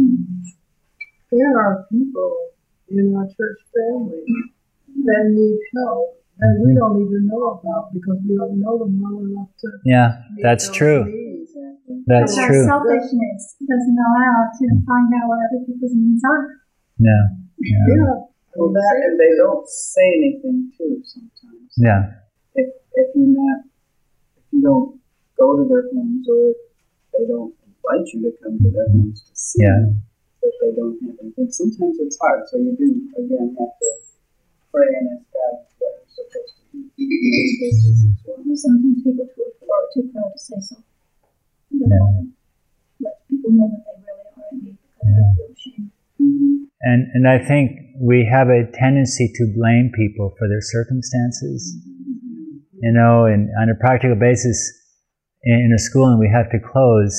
There are people in our church family that need help that we don't even know about because we don't know them well enough to. Yeah, meet that's those true. needs. That's Our true. selfishness doesn't allow us to find out what other people's needs are. Yeah, yeah, Yeah. Well, that and they don't say anything too sometimes. yeah. If if you're not, if you don't go to their homes or they don't invite you to come to their homes to see Yeah. that they don't have anything, sometimes it's hard. So you do again have to pray and ask God what you're supposed to do in those cases as well. Sometimes people too are too proud to say so. You don't Yeah. want to let people know that they really are in need because Yeah. they feel shame. Mm-hmm. And and I think we have a tendency to blame people for their circumstances. You know, and on a practical basis, in, in a school, and we have to close.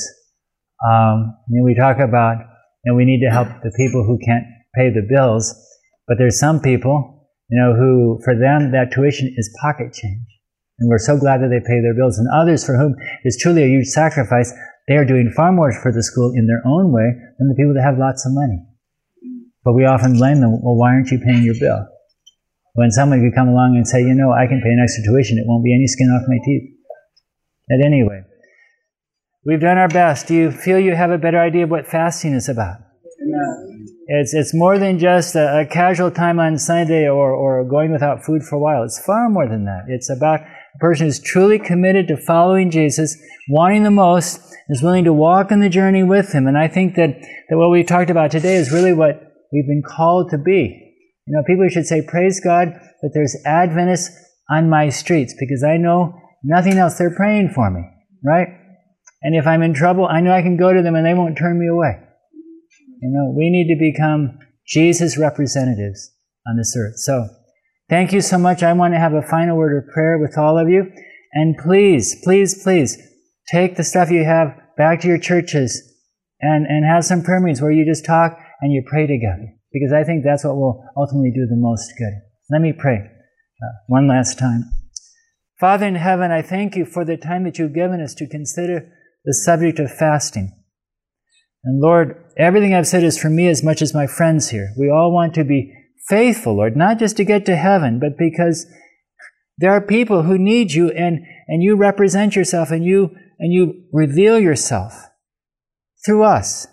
Um, you know, we talk about, and we need to help the people who can't pay the bills, but there's some people, you know, who for them that tuition is pocket change, and we're so glad that they pay their bills. And others for whom it's truly a huge sacrifice, they are doing far more for the school in their own way than the people that have lots of money. But we often blame them, well, why aren't you paying your bill? When someone could come along and say, you know, I can pay an extra tuition, it won't be any skin off my teeth. But anyway, We've done our best. Do you feel you have a better idea of what fasting is about? Amen. It's it's more than just a, a casual time on Sunday or, or going without food for a while. It's far more than that. It's about a person who's truly committed to following Jesus, wanting the most, is willing to walk in the journey with Him. And I think that, that what we talked about today is really what we've been called to be. You know, people should say, praise God that there's Adventists on my streets, because I know nothing else. They're praying for me, right? And if I'm in trouble, I know I can go to them and they won't turn me away. You know, we need to become Jesus' representatives on this earth. So, thank you so much. I want to have a final word of prayer with all of you. And please, please, please, take the stuff you have back to your churches and, and have some prayer meetings where you just talk and you pray together. Because I think that's what will ultimately do the most good. Let me pray uh, one last time. Father in heaven, I thank you for the time that you've given us to consider the subject of fasting. And Lord, everything I've said is for me as much as my friends here. We all want to be faithful, Lord, not just to get to heaven, but because there are people who need you, and, and you represent yourself, and you, and you reveal yourself through us.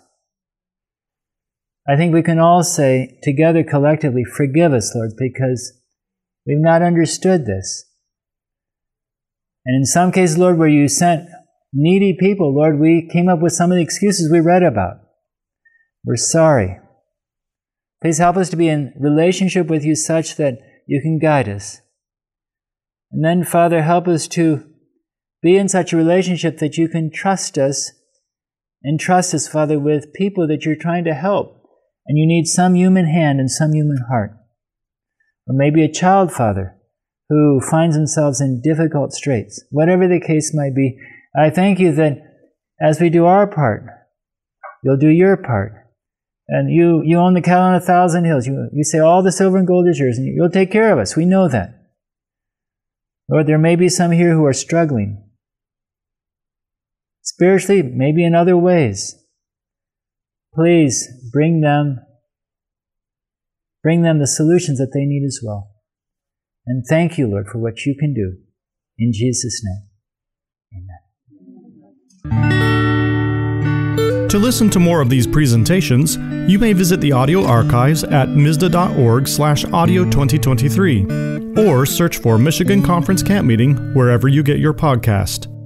I think we can all say together collectively, forgive us, Lord, because we've not understood this. And in some cases, Lord, where you sent needy people, Lord, we came up with some of the excuses we read about. We're sorry. Please help us to be in relationship with you such that you can guide us. And then, Father, help us to be in such a relationship that you can trust us, and trust us, Father, with people that you're trying to help. And you need some human hand and some human heart. Or maybe a child, Father, who finds themselves in difficult straits. Whatever the case might be, I thank you that as we do our part, you'll do your part. And you, you own the cattle on a thousand hills. You, you say all the silver and gold is yours, and you'll take care of us. We know that. Lord, there may be some here who are struggling. Spiritually, maybe in other ways. Please bring them, bring them the solutions that they need as well. And thank you, Lord, for what you can do. In Jesus' name, amen. To listen to more of these presentations, you may visit the audio archives at misda.org slash audio 2023 or search for Michigan Conference Camp Meeting wherever you get your podcast.